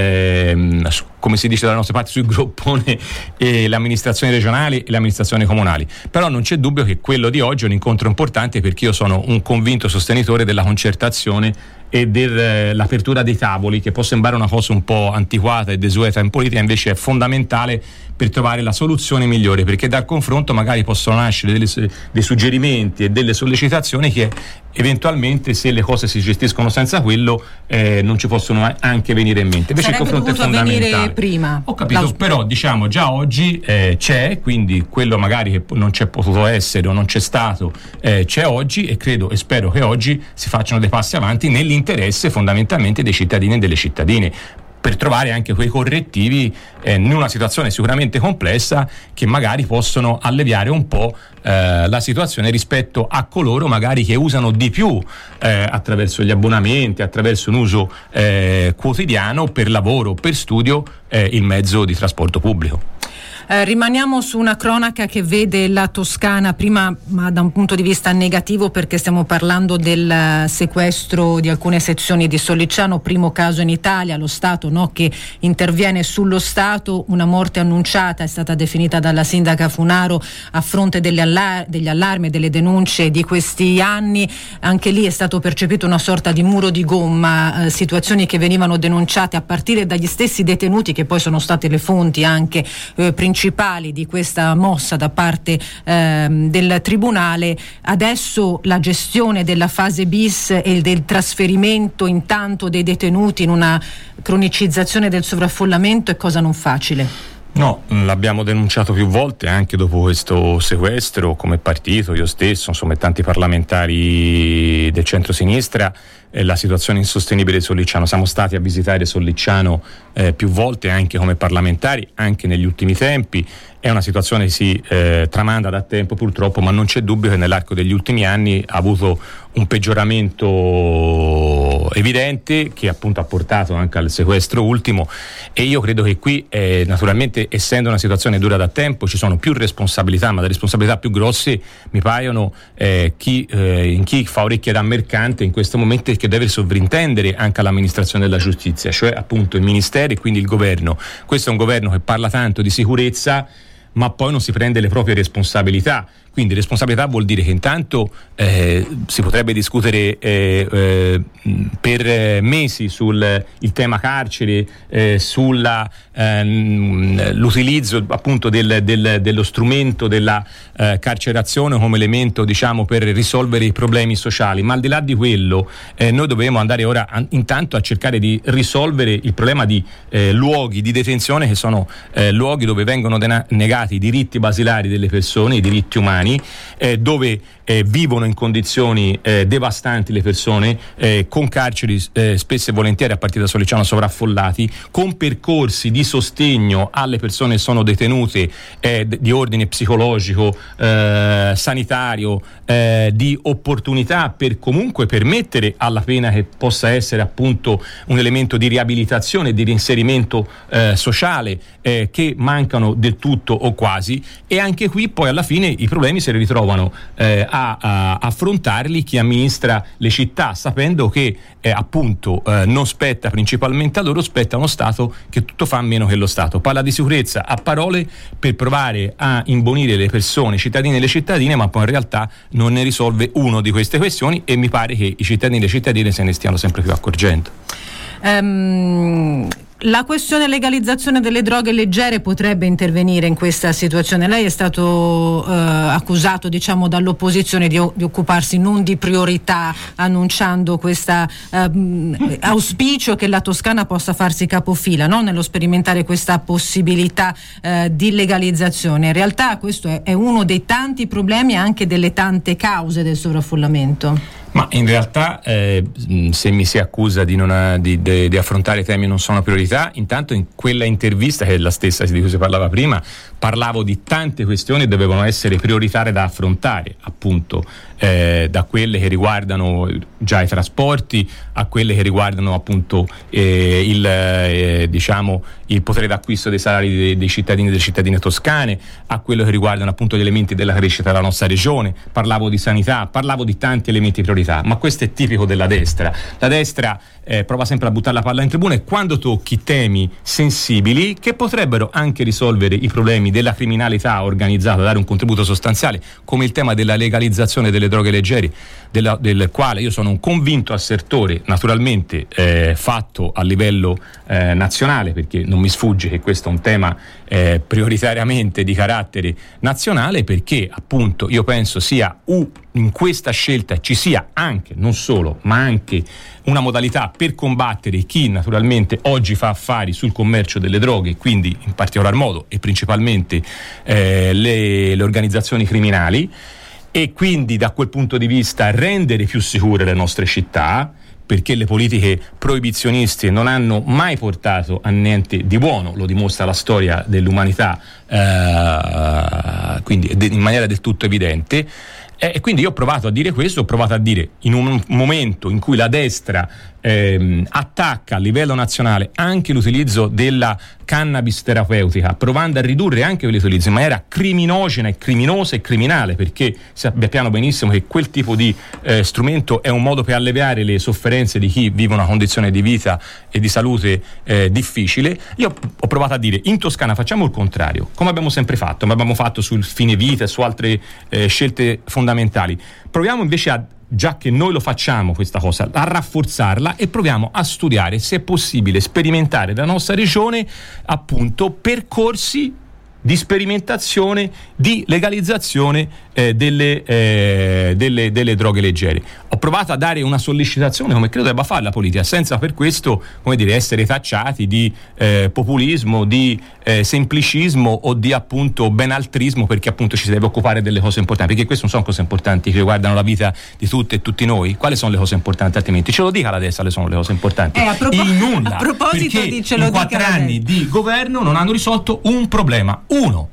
come si dice dalle nostre parti sul groppone le amministrazioni regionali e le amministrazioni comunali. Però non c'è dubbio che quello di oggi è un incontro importante, perché io sono un convinto sostenitore della concertazione e dell'apertura dei tavoli, che può sembrare una cosa un po' antiquata e desueta in politica, invece è fondamentale per trovare la soluzione migliore, perché dal confronto magari possono nascere dei suggerimenti e delle sollecitazioni che eventualmente, se le cose si gestiscono senza quello, non ci possono anche venire in mente. Invece sarebbe il confronto è fondamentale. Venire prima. Ho capito, però diciamo già oggi c'è, quindi quello magari che non c'è potuto essere o non c'è stato c'è oggi, e credo e spero che oggi si facciano dei passi avanti nell'interesse fondamentalmente dei cittadini e delle cittadine, per trovare anche quei correttivi in una situazione sicuramente complessa, che magari possono alleviare un po' la situazione rispetto a coloro magari che usano di più attraverso gli abbonamenti, attraverso un uso quotidiano per lavoro, per studio, il mezzo di trasporto pubblico. Rimaniamo su una cronaca che vede la Toscana, prima ma da un punto di vista negativo, perché stiamo parlando del sequestro di alcune sezioni di Sollicciano, primo caso in Italia, lo Stato che interviene sullo Stato, una morte annunciata è stata definita dalla sindaca Funaro a fronte degli allarmi e delle denunce di questi anni. Anche lì è stato percepito una sorta di muro di gomma, situazioni che venivano denunciate a partire dagli stessi detenuti, che poi sono state le fonti anche principali di questa mossa da parte del Tribunale. Adesso la gestione della fase bis e del trasferimento intanto dei detenuti in una cronicizzazione del sovraffollamento è cosa non facile. No, l'abbiamo denunciato più volte anche dopo questo sequestro, come partito, io stesso, insomma tanti parlamentari del centro-sinistra, la situazione insostenibile di Sollicciano. Siamo stati a visitare Sollicciano più volte anche come parlamentari, anche negli ultimi tempi. È una situazione che si tramanda da tempo purtroppo, ma non c'è dubbio che nell'arco degli ultimi anni ha avuto un peggioramento evidente, che appunto ha portato anche al sequestro ultimo, e io credo che qui naturalmente, essendo una situazione dura da tempo, ci sono più responsabilità, ma le responsabilità più grosse mi paiono in chi fa orecchie da mercante in questo momento, e che deve sovrintendere anche all'amministrazione della giustizia, cioè appunto i ministeri e quindi il governo. Questo è un governo che parla tanto di sicurezza, ma poi non si prende le proprie responsabilità. Quindi responsabilità vuol dire che intanto si potrebbe discutere per mesi sul il tema carcere, l'utilizzo appunto dello strumento della carcerazione come elemento, diciamo, per risolvere i problemi sociali, ma al di là di quello noi dobbiamo andare ora intanto a cercare di risolvere il problema di luoghi di detenzione, che sono luoghi dove vengono negati i diritti basilari delle persone, i diritti umani, dove vivono in condizioni devastanti le persone, con carceri spesso e volentieri, a partire da Sollicciano, sovraffollati, con percorsi di sostegno alle persone che sono detenute di ordine psicologico, sanitario, di opportunità per comunque permettere alla pena che possa essere appunto un elemento di riabilitazione e di reinserimento sociale, che mancano del tutto o quasi. E anche qui poi alla fine i problemi se li ritrovano a affrontarli chi amministra le città, sapendo che appunto non spetta principalmente a loro, spetta a uno Stato che tutto fa meno che lo Stato. Parla di sicurezza a parole per provare a imbonire le persone, i cittadini e le cittadine, ma poi in realtà non ne risolve uno di queste questioni, e mi pare che i cittadini e le cittadine se ne stiano sempre più accorgendo. La questione legalizzazione delle droghe leggere potrebbe intervenire in questa situazione. Lei è stato accusato, diciamo, dall'opposizione di occuparsi non di priorità, annunciando questa auspicio che la Toscana possa farsi capofila, no? Nello sperimentare questa possibilità di legalizzazione. In realtà questo è uno dei tanti problemi, anche delle tante cause del sovraffollamento. Ma in realtà se mi si accusa di affrontare temi che non sono priorità, intanto in quella intervista, che è la stessa di cui si parlava prima, parlavo di tante questioni che dovevano essere prioritarie da affrontare, appunto da quelle che riguardano già i trasporti a quelle che riguardano appunto il potere d'acquisto dei salari dei cittadini e delle cittadine toscane, a quello che riguardano appunto gli elementi della crescita della nostra regione. Parlavo di sanità, parlavo di tanti elementi priorità, ma questo è tipico della destra. La destra prova sempre a buttare la palla in tribuna, e quando tocchi temi sensibili che potrebbero anche risolvere i problemi della criminalità organizzata, dare un contributo sostanziale, come il tema della legalizzazione delle droghe leggeri, del quale io sono un convinto assertore, naturalmente fatto a livello nazionale, perché non mi sfugge che questo è un tema prioritariamente di carattere nazionale, perché appunto io penso sia in questa scelta ci sia anche, non solo, ma anche una modalità per combattere chi naturalmente oggi fa affari sul commercio delle droghe, quindi in particolar modo e principalmente le organizzazioni criminali, e quindi da quel punto di vista rendere più sicure le nostre città, perché le politiche proibizioniste non hanno mai portato a niente di buono, lo dimostra la storia dell'umanità, quindi in maniera del tutto evidente. E quindi io ho provato a dire questo, ho provato a dire, in un momento in cui la destra attacca a livello nazionale anche l'utilizzo della cannabis terapeutica, provando a ridurre anche quell'utilizzo in maniera criminogena e criminosa e criminale, perché sappiamo benissimo che quel tipo di strumento è un modo per alleviare le sofferenze di chi vive una condizione di vita e di salute difficile. Io ho provato a dire, in Toscana facciamo il contrario, come abbiamo sempre fatto, come abbiamo fatto sul fine vita e su altre scelte fondamentali. Proviamo invece già che noi lo facciamo questa cosa, a rafforzarla, e proviamo a studiare se è possibile sperimentare nella nostra regione appunto percorsi di sperimentazione, di legalizzazione delle droghe leggere. Ho provato a dare una sollecitazione, come credo debba fare la politica, senza per questo, come dire, essere tacciati di populismo, di semplicismo o di appunto benaltrismo, perché appunto ci si deve occupare delle cose importanti, perché queste non sono cose importanti che riguardano la vita di tutte e tutti noi. Quali sono le cose importanti? Altrimenti ce lo dica la destra, le sono le cose importanti. Il nulla, a proposito perché di ce lo in 4 dica anni di governo non hanno risolto un problema. Uno.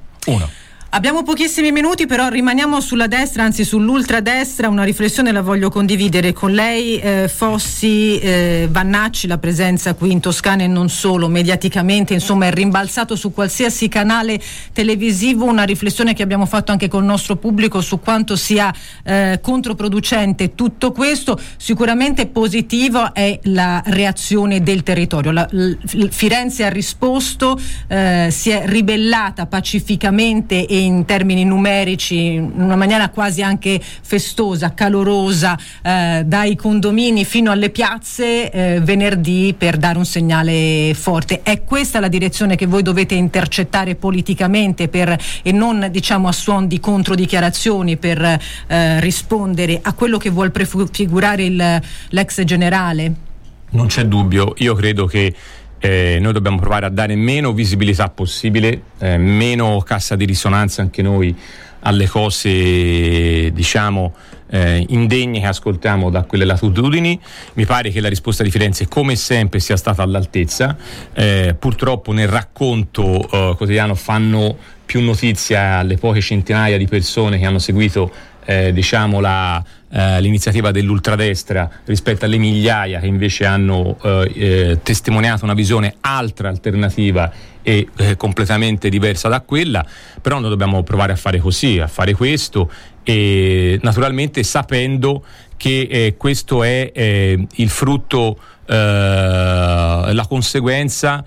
Abbiamo pochissimi minuti, però rimaniamo sulla destra, anzi sull'ultradestra. Una riflessione la voglio condividere con lei, Fossi. Vannacci, la presenza qui in Toscana e non solo, mediaticamente, insomma, è rimbalzato su qualsiasi canale televisivo. Una riflessione che abbiamo fatto anche col nostro pubblico su quanto sia controproducente tutto questo. Sicuramente positivo è la reazione del territorio. Firenze ha risposto, si è ribellata pacificamente e in termini numerici, in una maniera quasi anche festosa, calorosa, dai condomini fino alle piazze venerdì, per dare un segnale forte. È questa la direzione che voi dovete intercettare politicamente e non, diciamo, a suon di controdichiarazioni, per rispondere a quello che vuol prefigurare l'ex generale? Non c'è dubbio, io credo che noi dobbiamo provare a dare meno visibilità possibile, meno cassa di risonanza anche noi alle cose, diciamo, indegne che ascoltiamo da quelle latitudini. Mi pare che la risposta di Firenze, come sempre, sia stata all'altezza. Purtroppo nel racconto quotidiano fanno più notizia le poche centinaia di persone che hanno seguito diciamo l'iniziativa dell'ultradestra rispetto alle migliaia che invece hanno testimoniato una visione altra, alternativa e completamente diversa da quella. Però noi dobbiamo provare a fare così, a fare questo, e naturalmente sapendo che questo è il frutto, la conseguenza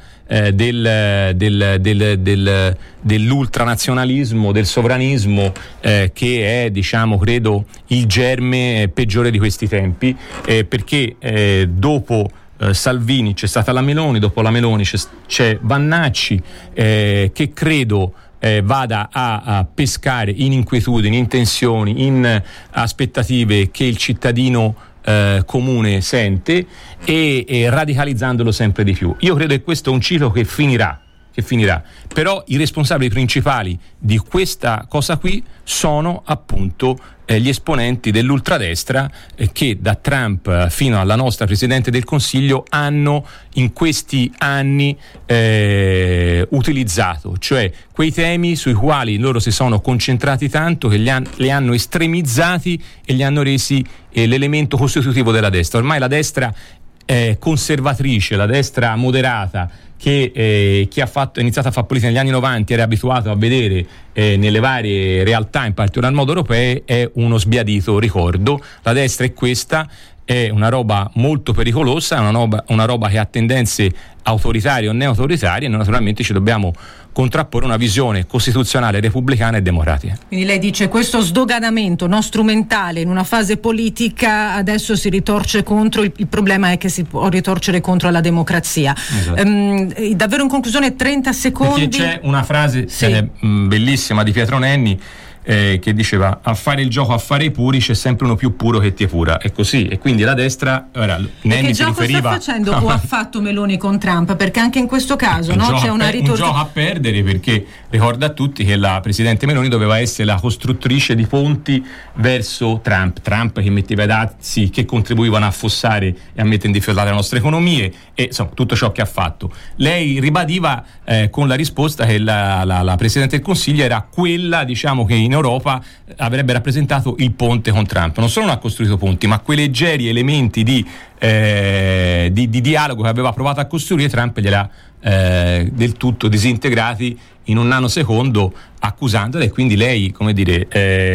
dell'ultranazionalismo, del sovranismo, che è, diciamo, credo il germe peggiore di questi tempi, perché dopo Salvini c'è stata la Meloni, dopo la Meloni c'è Vannacci, che credo vada a pescare in inquietudini, in tensioni, in aspettative che il cittadino comune sente, e radicalizzandolo sempre di più. Io credo che questo è un ciclo che finirà che finirà. Però i responsabili principali di questa cosa qui sono appunto gli esponenti dell'ultradestra che da Trump fino alla nostra Presidente del Consiglio hanno in questi anni utilizzato, cioè quei temi sui quali loro si sono concentrati tanto che li hanno estremizzati e li hanno resi l'elemento costitutivo della destra. Ormai la destra conservatrice, la destra moderata che chi ha iniziato a fare politica negli anni 90 era abituato a vedere nelle varie realtà, in particolar modo europee, è uno sbiadito ricordo. La destra è questa, è una roba molto pericolosa, è una roba che ha tendenze autoritarie o neoautoritarie, e noi naturalmente ci dobbiamo contrapporre una visione costituzionale, repubblicana e democratica. Quindi lei dice questo sdoganamento strumentale in una fase politica adesso si ritorce contro, il problema è che si può ritorcere contro la democrazia. Esatto. Davvero in conclusione 30 secondi. Perché c'è una frase bellissima di Pietro Nenni che diceva: a fare il gioco a fare i puri c'è sempre uno più puro che ti epura. È così, e quindi la destra Nenni che si gioco riferiva sta facendo o ha fatto Meloni con Trump? Perché anche in questo caso c'è una un gioco a perdere, perché ricorda a tutti che la Presidente Meloni doveva essere la costruttrice di ponti verso Trump che metteva i dazi che contribuivano a affossare e a mettere in difficoltà le nostre economie, e insomma tutto ciò che ha fatto. Lei ribadiva con la risposta che la Presidente del Consiglio era quella, diciamo, che in Europa avrebbe rappresentato il ponte con Trump. Non solo non ha costruito ponti, ma quei leggeri elementi di dialogo che aveva provato a costruire Trump gliela del tutto disintegrati in un nanosecondo, accusandola, e quindi lei, come dire,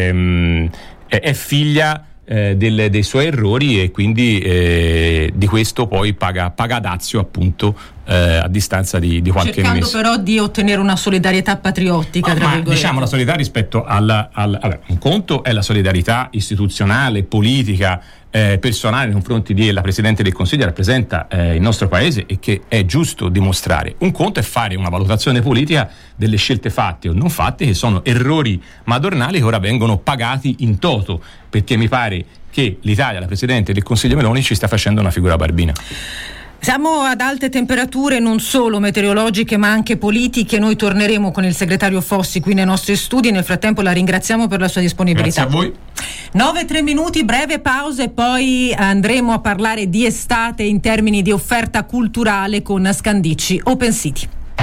è figlia dei suoi errori, e quindi di questo poi paga dazio, appunto, a distanza di qualche mese. Cercando però di ottenere una solidarietà patriottica, tra virgolette. Diciamo la solidarietà rispetto allora, un conto è la solidarietà istituzionale, politica, personale nei confronti della Presidente del Consiglio, rappresenta il nostro paese e che è giusto dimostrare. Un conto è fare una valutazione politica delle scelte fatte o non fatte, che sono errori madornali che ora vengono pagati in toto, perché mi pare che l'Italia, la Presidente del Consiglio Meloni, ci sta facendo una figura barbina. Siamo ad alte temperature non solo meteorologiche ma anche politiche. Noi torneremo con il segretario Fossi qui nei nostri studi. Nel frattempo la ringraziamo per la sua disponibilità. Grazie a voi. 9-3 minuti, breve pausa, e poi andremo a parlare di estate in termini di offerta culturale con Scandicci Open City.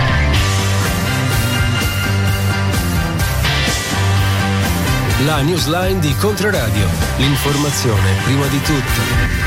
La newsline di Controradio. L'informazione prima di tutto.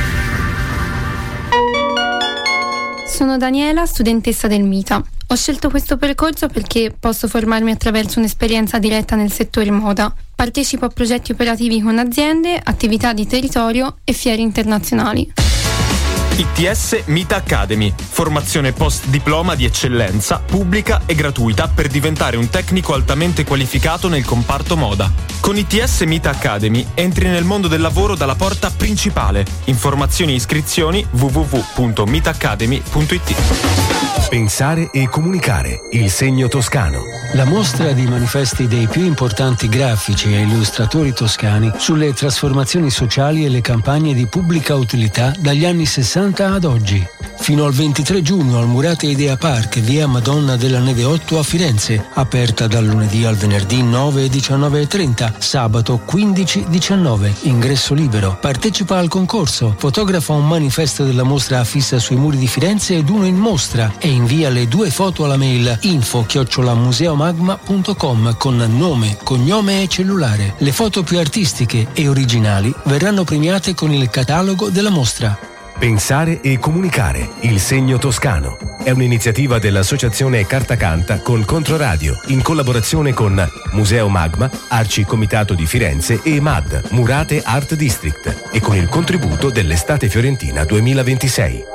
Sono Daniela, studentessa del MITA. Ho scelto questo percorso perché posso formarmi attraverso un'esperienza diretta nel settore moda. Partecipo a progetti operativi con aziende, attività di territorio e fiere internazionali. ITS MITA Academy, formazione post diploma di eccellenza, pubblica e gratuita per diventare un tecnico altamente qualificato nel comparto moda. Con ITS MITA Academy entri nel mondo del lavoro dalla porta principale. Informazioni e iscrizioni www.mitacademy.it. Pensare e comunicare, il segno toscano. La mostra di manifesti dei più importanti grafici e illustratori toscani sulle trasformazioni sociali e le campagne di pubblica utilità dagli anni 60 ad oggi. Fino al 23 giugno al Murate Idea Park, via Madonna della Neve 8 a Firenze, aperta dal lunedì al venerdì 9 e 19:30, sabato 15-19, ingresso libero. Partecipa al concorso, fotografa un manifesto della mostra affissa sui muri di Firenze ed uno in mostra e invia le 2 foto alla mail info@museomagma.com con nome, cognome e cellulare. Le foto più artistiche e originali verranno premiate con il catalogo della mostra. Pensare e comunicare, il segno toscano. È un'iniziativa dell'Associazione Carta Canta con Controradio, in collaborazione con Museo Magma, Arci Comitato di Firenze e MAD, Murate Art District, e con il contributo dell'Estate Fiorentina 2026.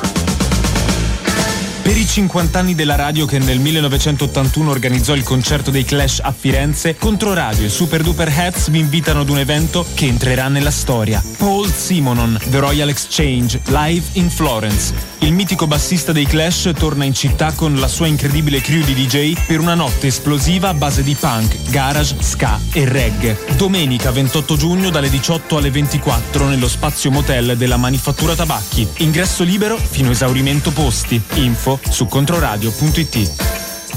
Per i 50 anni della radio che nel 1981 organizzò il concerto dei Clash a Firenze, Controradio e Super Duper Hats vi invitano ad un evento che entrerà nella storia. Paul Simonon, The Royal Exchange, live in Florence. Il mitico bassista dei Clash torna in città con la sua incredibile crew di DJ per una notte esplosiva a base di punk, garage, ska e reggae. Domenica 28 giugno dalle 18 alle 24 nello spazio motel della Manifattura Tabacchi. Ingresso libero fino a esaurimento posti. Info su controradio.it.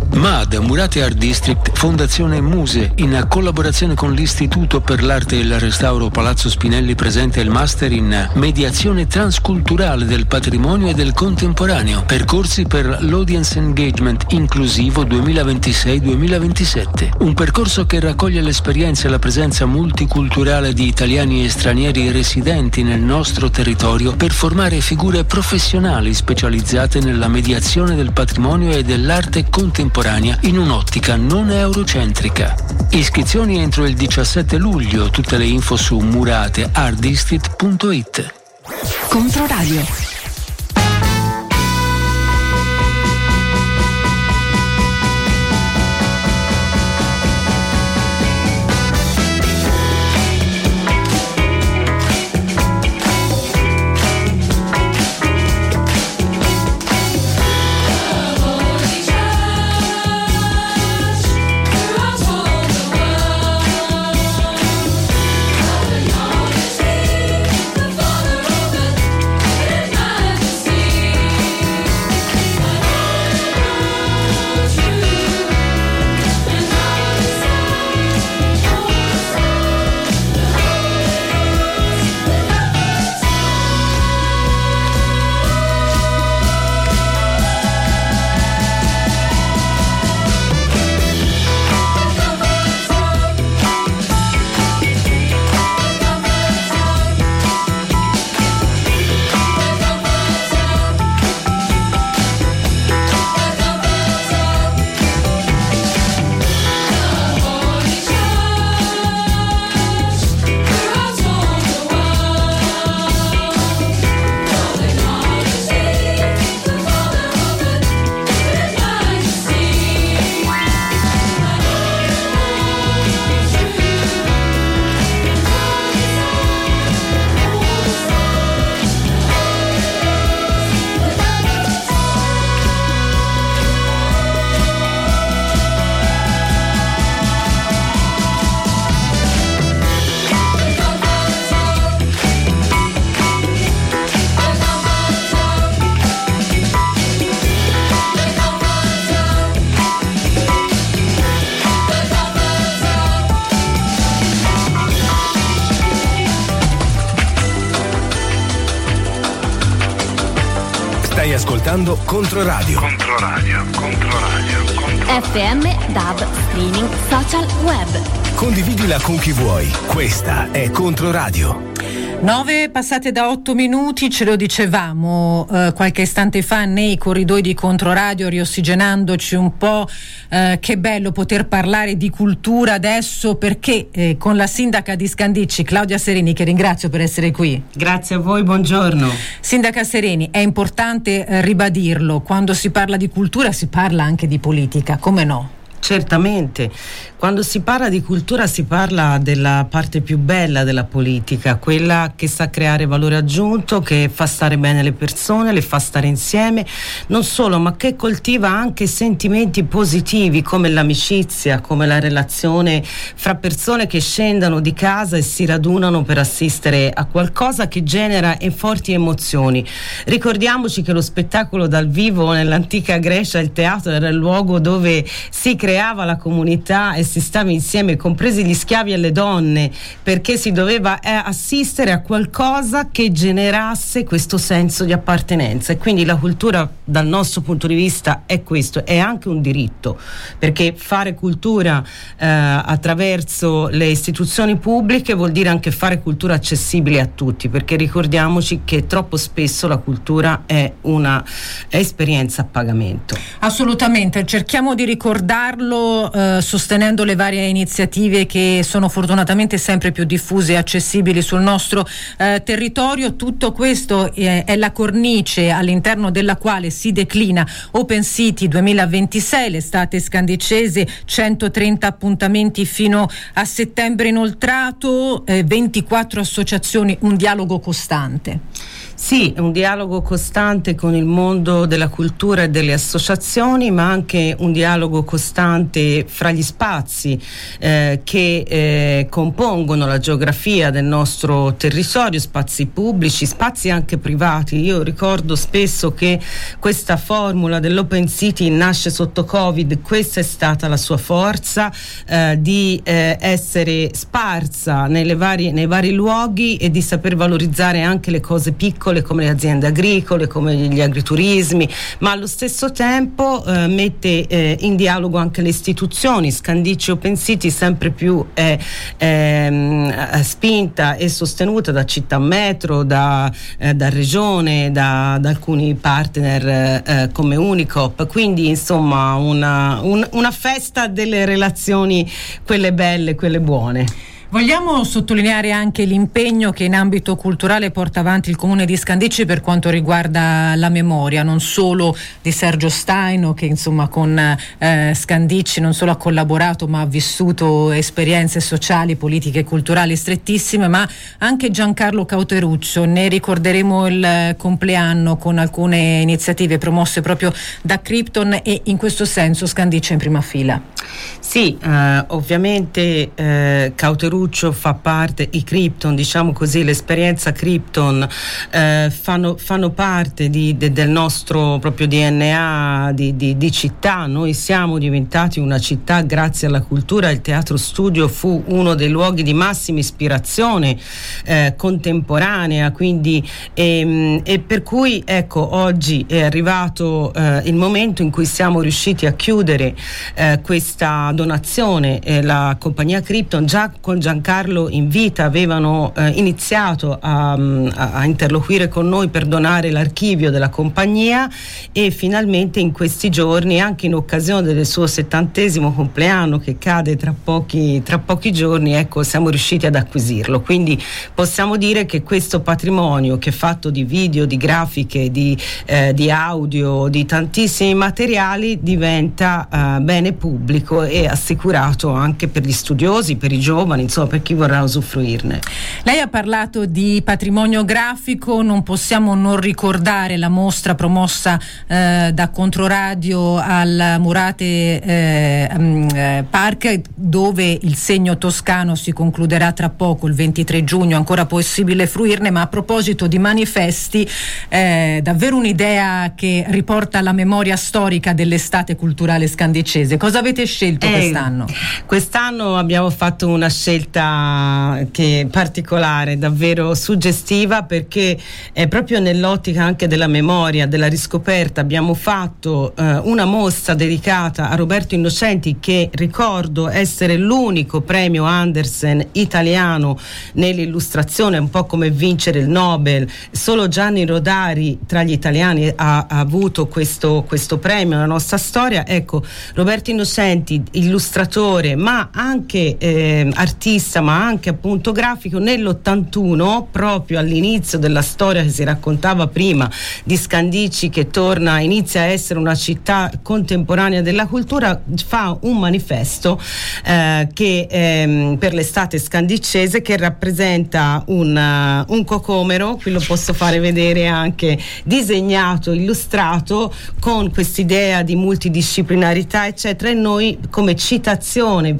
MAD, Murate Art District, Fondazione Muse, in collaborazione con l'Istituto per l'Arte e il Restauro Palazzo Spinelli, presenta il Master in Mediazione Transculturale del Patrimonio e del Contemporaneo, percorsi per l'Audience Engagement Inclusivo 2026-2027. Un percorso che raccoglie l'esperienza e la presenza multiculturale di italiani e stranieri residenti nel nostro territorio per formare figure professionali specializzate nella mediazione del patrimonio e dell'arte contemporanea in un'ottica non eurocentrica. Iscrizioni entro il 17 luglio, tutte le info su murateartdistrict.it. Controradio. Stai ascoltando Controradio. FM, DAB, streaming, social, web. Condividila con chi vuoi. Questa è Controradio. 9 passate da 8 minuti, ce lo dicevamo qualche istante fa nei corridoi di Controradio, riossigenandoci un po', che bello poter parlare di cultura adesso, perché con la sindaca di Scandicci, Claudia Sereni, che ringrazio per essere qui. Grazie a voi, buongiorno. Sindaca Sereni, è importante ribadirlo, quando si parla di cultura si parla anche di politica, come no? Certamente, quando si parla di cultura si parla della parte più bella della politica, quella che sa creare valore aggiunto, che fa stare bene le persone, le fa stare insieme, non solo, ma che coltiva anche sentimenti positivi come l'amicizia, come la relazione fra persone che scendono di casa e si radunano per assistere a qualcosa che genera forti emozioni. Ricordiamoci che lo spettacolo dal vivo nell'antica Grecia, il teatro era il luogo dove si creava la comunità e si stava insieme, compresi gli schiavi e le donne, perché si doveva assistere a qualcosa che generasse questo senso di appartenenza. E quindi la cultura dal nostro punto di vista è questo, è anche un diritto, perché fare cultura attraverso le istituzioni pubbliche vuol dire anche fare cultura accessibile a tutti, perché ricordiamoci che troppo spesso la cultura è una esperienza a pagamento. Assolutamente, cerchiamo di ricordarlo sostenendo le varie iniziative che sono fortunatamente sempre più diffuse e accessibili sul nostro territorio. Tutto questo è la cornice all'interno della quale si declina Open City 2026, l'estate scandicese, 130 appuntamenti fino a settembre inoltrato, 24 associazioni, un dialogo costante. Sì, un dialogo costante con il mondo della cultura e delle associazioni, ma anche un dialogo costante fra gli spazi che compongono la geografia del nostro territorio, spazi pubblici, spazi anche privati. Io ricordo spesso che questa formula dell'Open City nasce sotto Covid, questa è stata la sua forza, di essere sparsa nei vari luoghi e di saper valorizzare anche le cose piccole come le aziende agricole, come gli agriturismi, ma allo stesso tempo mette in dialogo anche le istituzioni. Scandicci Open City sempre più è spinta e sostenuta da Città Metro, da Regione, da alcuni partner come Unicop, quindi insomma una festa delle relazioni, quelle belle, quelle buone. Vogliamo sottolineare anche l'impegno che in ambito culturale porta avanti il Comune di Scandicci per quanto riguarda la memoria, non solo di Sergio Staino, che insomma con Scandicci non solo ha collaborato ma ha vissuto esperienze sociali, politiche e culturali strettissime, ma anche Giancarlo Cauteruccio. Ne ricorderemo il compleanno con alcune iniziative promosse proprio da Krypton, e in questo senso Scandicci è in prima fila. Sì, ovviamente Cauteruccio fa parte, i Krypton, diciamo così, l'esperienza Krypton fanno parte del nostro proprio DNA di città. Noi siamo diventati una città grazie alla cultura. Il Teatro Studio fu uno dei luoghi di massima ispirazione contemporanea, quindi e per cui ecco, oggi è arrivato il momento in cui siamo riusciti a chiudere questa donazione. La compagnia Krypton già con Giancarlo in vita avevano iniziato a interloquire con noi per donare l'archivio della compagnia, e finalmente in questi giorni, anche in occasione del suo 70° compleanno che cade tra pochi giorni, ecco, siamo riusciti ad acquisirlo. Quindi possiamo dire che questo patrimonio, che è fatto di video, di grafiche, di audio, di tantissimi materiali, diventa bene pubblico e assicurato anche per gli studiosi, per i giovani, insomma per chi vorrà usufruirne. Lei ha parlato di patrimonio grafico, non possiamo non ricordare la mostra promossa da Controradio al Murate Park, dove il segno toscano si concluderà tra poco, il 23 giugno, ancora possibile fruirne. Ma a proposito di manifesti, davvero un'idea che riporta alla memoria storica dell'estate culturale scandicese. Cosa avete scelto quest'anno? Quest'anno abbiamo fatto una scelta che è particolare, davvero suggestiva, perché è proprio nell'ottica anche della memoria, della riscoperta. Abbiamo fatto una mostra dedicata a Roberto Innocenti, che ricordo essere l'unico premio Andersen italiano nell'illustrazione, un po' come vincere il Nobel. Solo Gianni Rodari tra gli italiani ha avuto questo premio nella nostra storia. Ecco, Roberto Innocenti, illustratore ma anche artista, ma anche appunto grafico, nell'81, proprio all'inizio della storia che si raccontava prima di Scandicci, che inizia a essere una città contemporanea della cultura, fa un manifesto che per l'estate scandicese, che rappresenta un cocomero, qui lo posso fare vedere anche disegnato, illustrato, con quest'idea di multidisciplinarità eccetera, e noi come citazione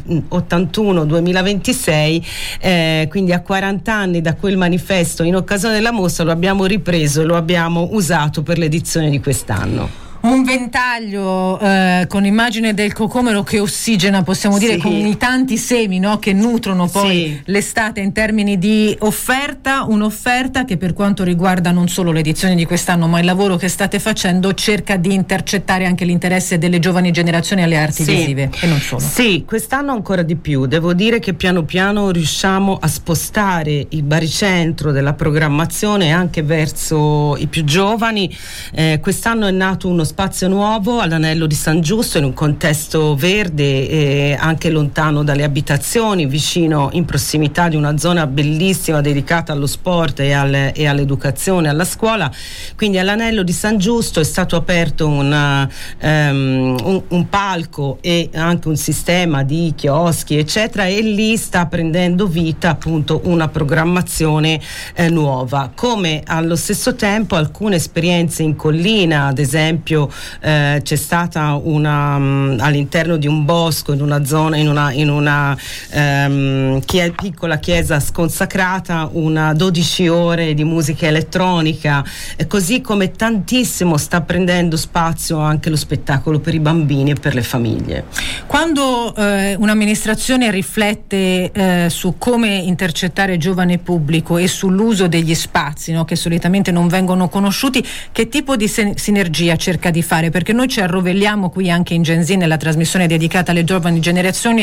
81-2026, quindi a 40 anni da quel manifesto, in occasione della mostra lo abbiamo ripreso e lo abbiamo usato per l'edizione di quest'anno. Un ventaglio con immagine del cocomero che ossigena, possiamo dire, con i tanti semi, no, che nutrono poi l'estate in termini di offerta. Un'offerta che, per quanto riguarda non solo l'edizione di quest'anno ma il lavoro che state facendo, cerca di intercettare anche l'interesse delle giovani generazioni alle arti visive, e non solo. Sì, quest'anno ancora di più. Devo dire che piano piano riusciamo a spostare il baricentro della programmazione anche verso i più giovani. Quest'anno è nato uno spazio nuovo all'Anello di San Giusto, in un contesto verde, anche lontano dalle abitazioni, vicino, in prossimità di una zona bellissima dedicata allo sport e all'educazione, alla scuola. Quindi all'Anello di San Giusto è stato aperto un palco e anche un sistema di chioschi eccetera, e lì sta prendendo vita appunto una programmazione nuova, come allo stesso tempo alcune esperienze in collina. Ad esempio c'è stata all'interno di un bosco, in una zona, in una piccola chiesa sconsacrata, 12 ore di musica elettronica, così come tantissimo sta prendendo spazio anche lo spettacolo per i bambini e per le famiglie. Quando un'amministrazione riflette su come intercettare il giovane pubblico e sull'uso degli spazi, no, che solitamente non vengono conosciuti, che tipo di sinergia cerca di fare? Perché noi ci arrovelliamo qui anche in Gen Z, nella trasmissione dedicata alle giovani generazioni,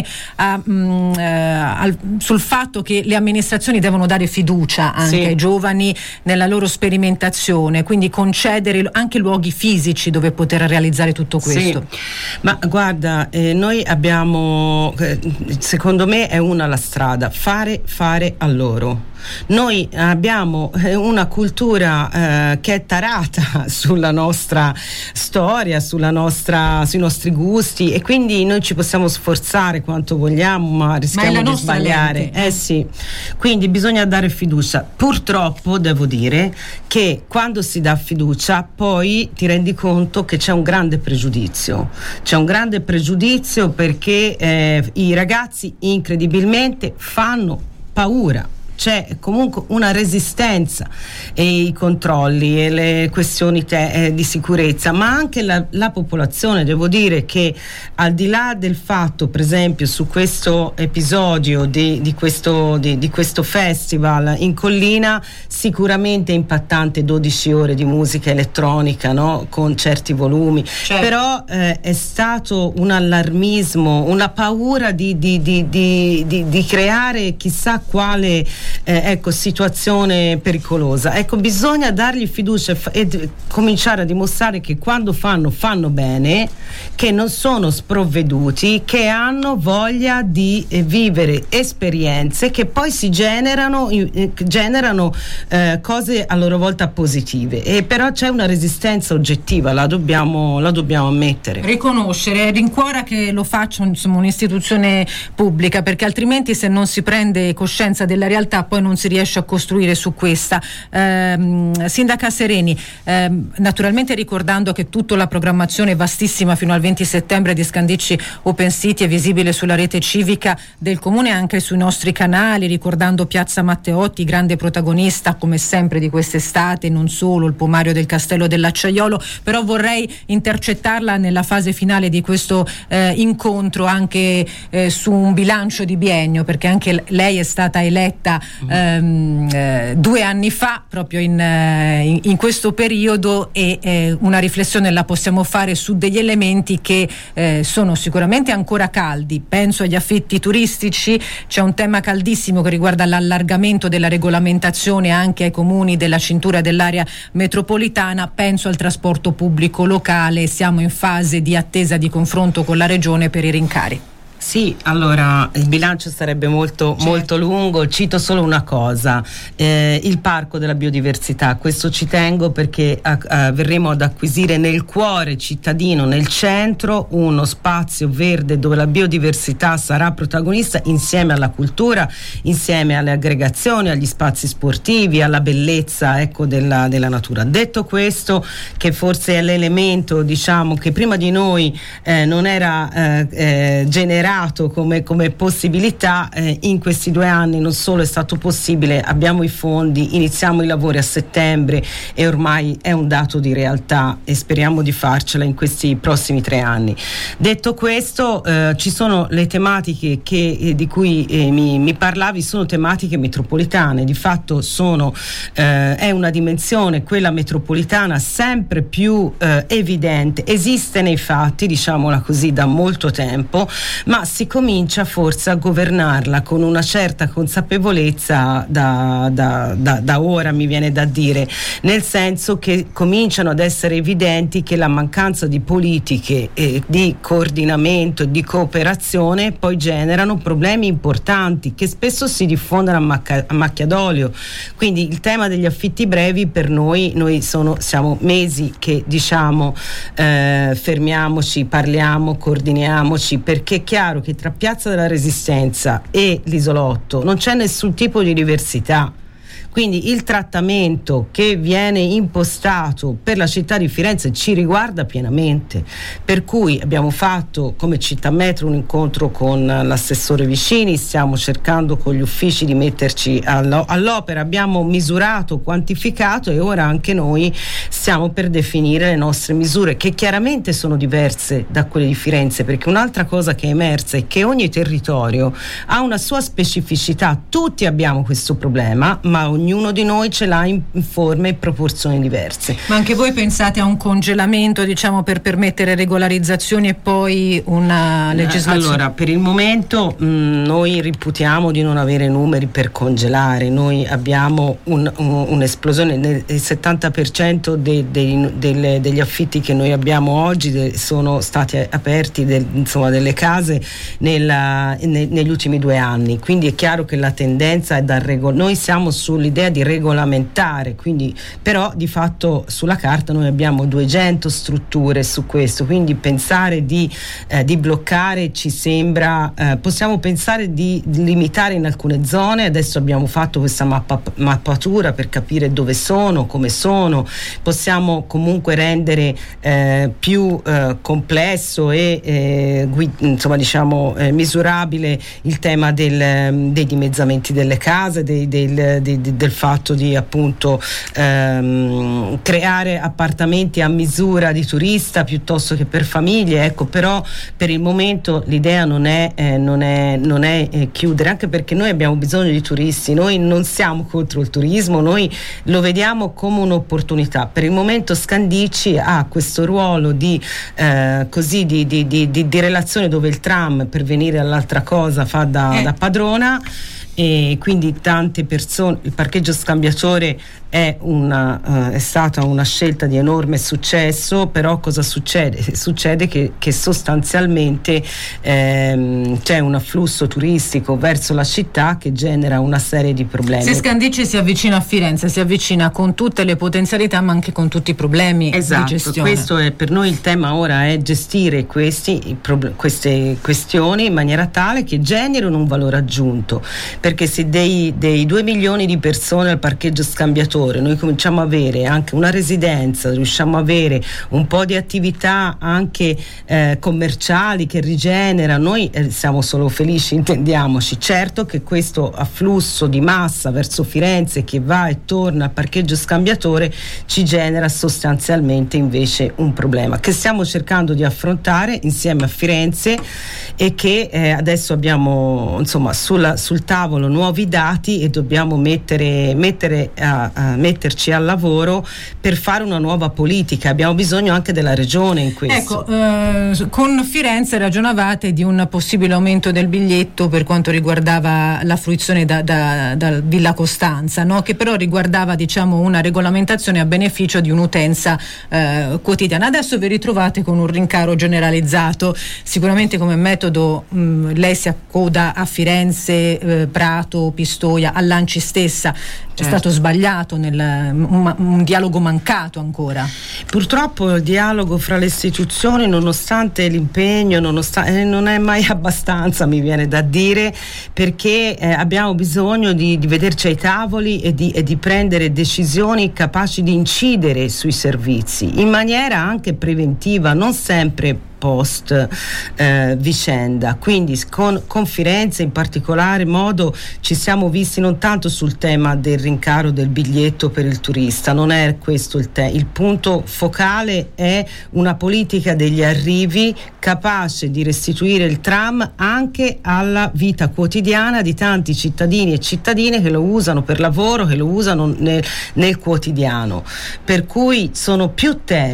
sul fatto che le amministrazioni devono dare fiducia anche ai giovani nella loro sperimentazione, quindi concedere anche luoghi fisici dove poter realizzare tutto questo. Sì. Ma guarda, noi abbiamo, secondo me è la strada, fare a loro. Noi abbiamo una cultura che è tarata sulla nostra storia, sui nostri gusti, e quindi noi ci possiamo sforzare quanto vogliamo, ma rischiamo di sbagliare. Sì. Quindi bisogna dare fiducia. Purtroppo devo dire che quando si dà fiducia poi ti rendi conto che c'è un grande pregiudizio. C'è un grande pregiudizio perché i ragazzi incredibilmente fanno paura. C'è comunque una resistenza e i controlli e le questioni di sicurezza, ma anche la popolazione. Devo dire che al di là del fatto, per esempio, su questo episodio di questo festival in collina, sicuramente è impattante 12 ore di musica elettronica, no? Con certi volumi, però è stato un allarmismo, una paura di creare chissà quale situazione pericolosa. Bisogna dargli fiducia e cominciare a dimostrare che quando fanno bene, che non sono sprovveduti, che hanno voglia di vivere esperienze che poi si generano cose a loro volta positive, e però c'è una resistenza oggettiva, la dobbiamo ammettere, riconoscere. Rincuora che lo faccia un'istituzione pubblica, perché altrimenti, se non si prende coscienza della realtà, poi non si riesce a costruire su questa. Sindaca Sereni, naturalmente ricordando che tutta la programmazione vastissima fino al 20 settembre di Scandicci Open City è visibile sulla rete civica del comune e anche sui nostri canali, ricordando Piazza Matteotti, grande protagonista come sempre di quest'estate, non solo il pomario del Castello dell'Acciaiolo. Però vorrei intercettarla nella fase finale di questo incontro anche su un bilancio di biennio, perché anche lei è stata eletta 2 anni fa proprio in questo periodo, e una riflessione la possiamo fare su degli elementi che sono sicuramente ancora caldi. Penso agli affitti turistici, c'è un tema caldissimo che riguarda l'allargamento della regolamentazione anche ai comuni della cintura dell'area metropolitana, penso al trasporto pubblico locale, siamo in fase di attesa di confronto con la regione per i rincari. Sì, allora il bilancio sarebbe molto lungo, cito solo una cosa, il parco della biodiversità. Questo ci tengo perché verremo ad acquisire nel cuore cittadino, nel centro, uno spazio verde dove la biodiversità sarà protagonista, insieme alla cultura, insieme alle aggregazioni, agli spazi sportivi, alla bellezza della natura. Detto questo, che forse è l'elemento, diciamo, che prima di noi non era generato come possibilità, in questi 2 anni non solo è stato possibile, abbiamo i fondi, iniziamo i lavori a settembre e ormai è un dato di realtà, e speriamo di farcela in questi prossimi 3 anni. Detto questo, ci sono le tematiche di cui mi parlavi, sono tematiche metropolitane, di fatto è una dimensione, quella metropolitana, sempre più evidente, esiste nei fatti, diciamola così, da molto tempo, ma ma si comincia forse a governarla con una certa consapevolezza da ora, mi viene da dire, nel senso che cominciano ad essere evidenti che la mancanza di politiche di coordinamento e di cooperazione poi generano problemi importanti che spesso si diffondono a macchia d'olio. Quindi il tema degli affitti brevi per noi siamo mesi che diciamo fermiamoci, parliamo, coordiniamoci, perché è chiaro che tra Piazza della Resistenza e l'Isolotto non c'è nessun tipo di diversità. Quindi il trattamento che viene impostato per la città di Firenze ci riguarda pienamente, per cui abbiamo fatto come Città Metro un incontro con l'assessore Vicini, stiamo cercando con gli uffici di metterci all'opera, abbiamo misurato, quantificato e ora anche noi stiamo per definire le nostre misure, che chiaramente sono diverse da quelle di Firenze, perché un'altra cosa che è emersa è che ogni territorio ha una sua specificità, tutti abbiamo questo problema, ma ognuno di noi ce l'ha in forme e proporzioni diverse. Ma anche voi pensate a un congelamento, diciamo, per permettere regolarizzazioni e poi una legislazione? Allora, per il momento noi reputiamo di non avere numeri per congelare. Noi abbiamo un'esplosione, il 70% degli affitti che noi abbiamo oggi sono stati aperti delle case negli ultimi 2 anni, quindi è chiaro che la tendenza è noi siamo sull'idea di regolamentare, quindi però di fatto sulla carta noi abbiamo 200 strutture su questo, quindi pensare di bloccare ci sembra, possiamo pensare di limitare in alcune zone. Adesso abbiamo fatto questa mappatura per capire dove sono, come sono, possiamo comunque rendere più complesso e misurabile il tema dei dimezzamenti delle case, del fatto di appunto creare appartamenti a misura di turista piuttosto che per famiglie, ecco. Però per il momento l'idea non è chiudere, anche perché noi abbiamo bisogno di turisti, noi non siamo contro il turismo, noi lo vediamo come un'opportunità. Per il momento Scandicci ha questo ruolo di relazione dove il tram, per venire all'altra cosa, fa da padrona, e quindi tante persone. Il parcheggio scambiatore è stata una scelta di enorme successo, però cosa succede? Succede che sostanzialmente c'è un afflusso turistico verso la città che genera una serie di problemi. Se Scandicci si avvicina a Firenze, si avvicina con tutte le potenzialità ma anche con tutti i problemi di gestione. Questo è per noi il tema ora, è gestire queste questioni in maniera tale che generino un valore aggiunto, perché se dei 2 milioni di persone al parcheggio scambiatore noi cominciamo a avere anche una residenza, riusciamo a avere un po' di attività anche commerciali che rigenera, noi siamo solo felici, intendiamoci. Certo che questo afflusso di massa verso Firenze che va e torna al parcheggio scambiatore ci genera sostanzialmente invece un problema che stiamo cercando di affrontare insieme a Firenze e che adesso abbiamo sul tavolo nuovi dati e dobbiamo metterci al lavoro per fare una nuova politica. Abbiamo bisogno anche della regione in questo. Ecco, con Firenze ragionavate di un possibile aumento del biglietto per quanto riguardava la fruizione da Villa Costanza, no? Che però riguardava una regolamentazione a beneficio di un'utenza quotidiana. Adesso vi ritrovate con un rincaro generalizzato, sicuramente come metodo lei si accoda a Firenze, Prato, Pistoia, all'Anci stessa. C'è stato sbagliato un dialogo mancato ancora. Purtroppo il dialogo fra le istituzioni, nonostante l'impegno, non è mai abbastanza, mi viene da dire, perché abbiamo bisogno di vederci ai tavoli e di prendere decisioni capaci di incidere sui servizi in maniera anche preventiva, non sempre post vicenda. Quindi con Firenze in particolare modo ci siamo visti non tanto sul tema del rincaro del biglietto per il turista, non è questo il punto focale, è una politica degli arrivi capace di restituire il tram anche alla vita quotidiana di tanti cittadini e cittadine che lo usano per lavoro, che lo usano nel quotidiano, per cui sono più temi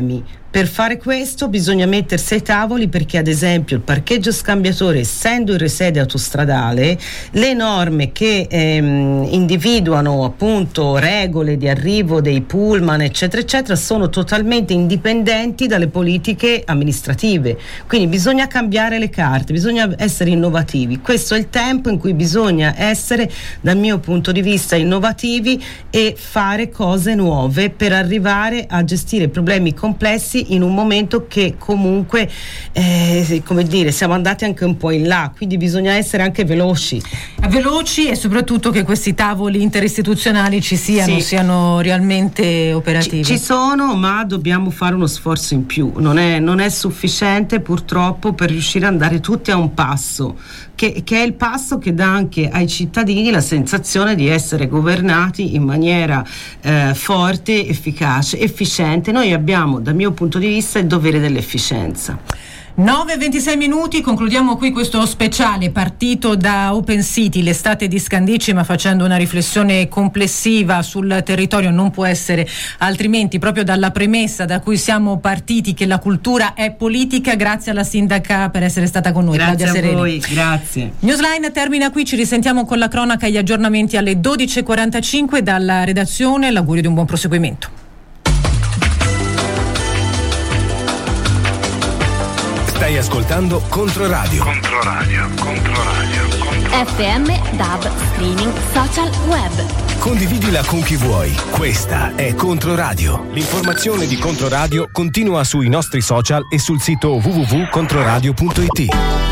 Per fare questo bisogna mettersi ai tavoli, perché ad esempio il parcheggio scambiatore, essendo in resede autostradale, le norme che individuano appunto regole di arrivo dei pullman eccetera eccetera sono totalmente indipendenti dalle politiche amministrative, quindi bisogna cambiare le carte, bisogna essere innovativi. Questo è il tempo in cui bisogna essere, dal mio punto di vista, innovativi e fare cose nuove per arrivare a gestire problemi complessi in un momento che comunque come dire, siamo andati anche un po' in là, quindi bisogna essere anche veloci e soprattutto che questi tavoli interistituzionali ci siano, Sì. siano realmente operativi. Ci sono, ma dobbiamo fare uno sforzo in più, non è sufficiente purtroppo per riuscire ad andare tutti a un passo, che è il passo che dà anche ai cittadini la sensazione di essere governati in maniera forte, efficace, efficiente. Noi abbiamo, dal mio punto di vista, il dovere dell'efficienza. 9:26 minuti, concludiamo qui questo speciale partito da Open City, l'estate di Scandicci, ma facendo una riflessione complessiva sul territorio. Non può essere altrimenti, proprio dalla premessa da cui siamo partiti, che la cultura è politica. Grazie alla sindaca per essere stata con noi. Grazie Claudia a Sereni. voi, grazie. Newsline termina qui, ci risentiamo con la cronaca e gli aggiornamenti alle 12:45 dalla redazione. L'augurio di un buon proseguimento. Stai ascoltando Controradio. FM, DAB, streaming, social, web. Condividila con chi vuoi. Questa è Controradio. L'informazione di Controradio continua sui nostri social e sul sito www.controradio.it.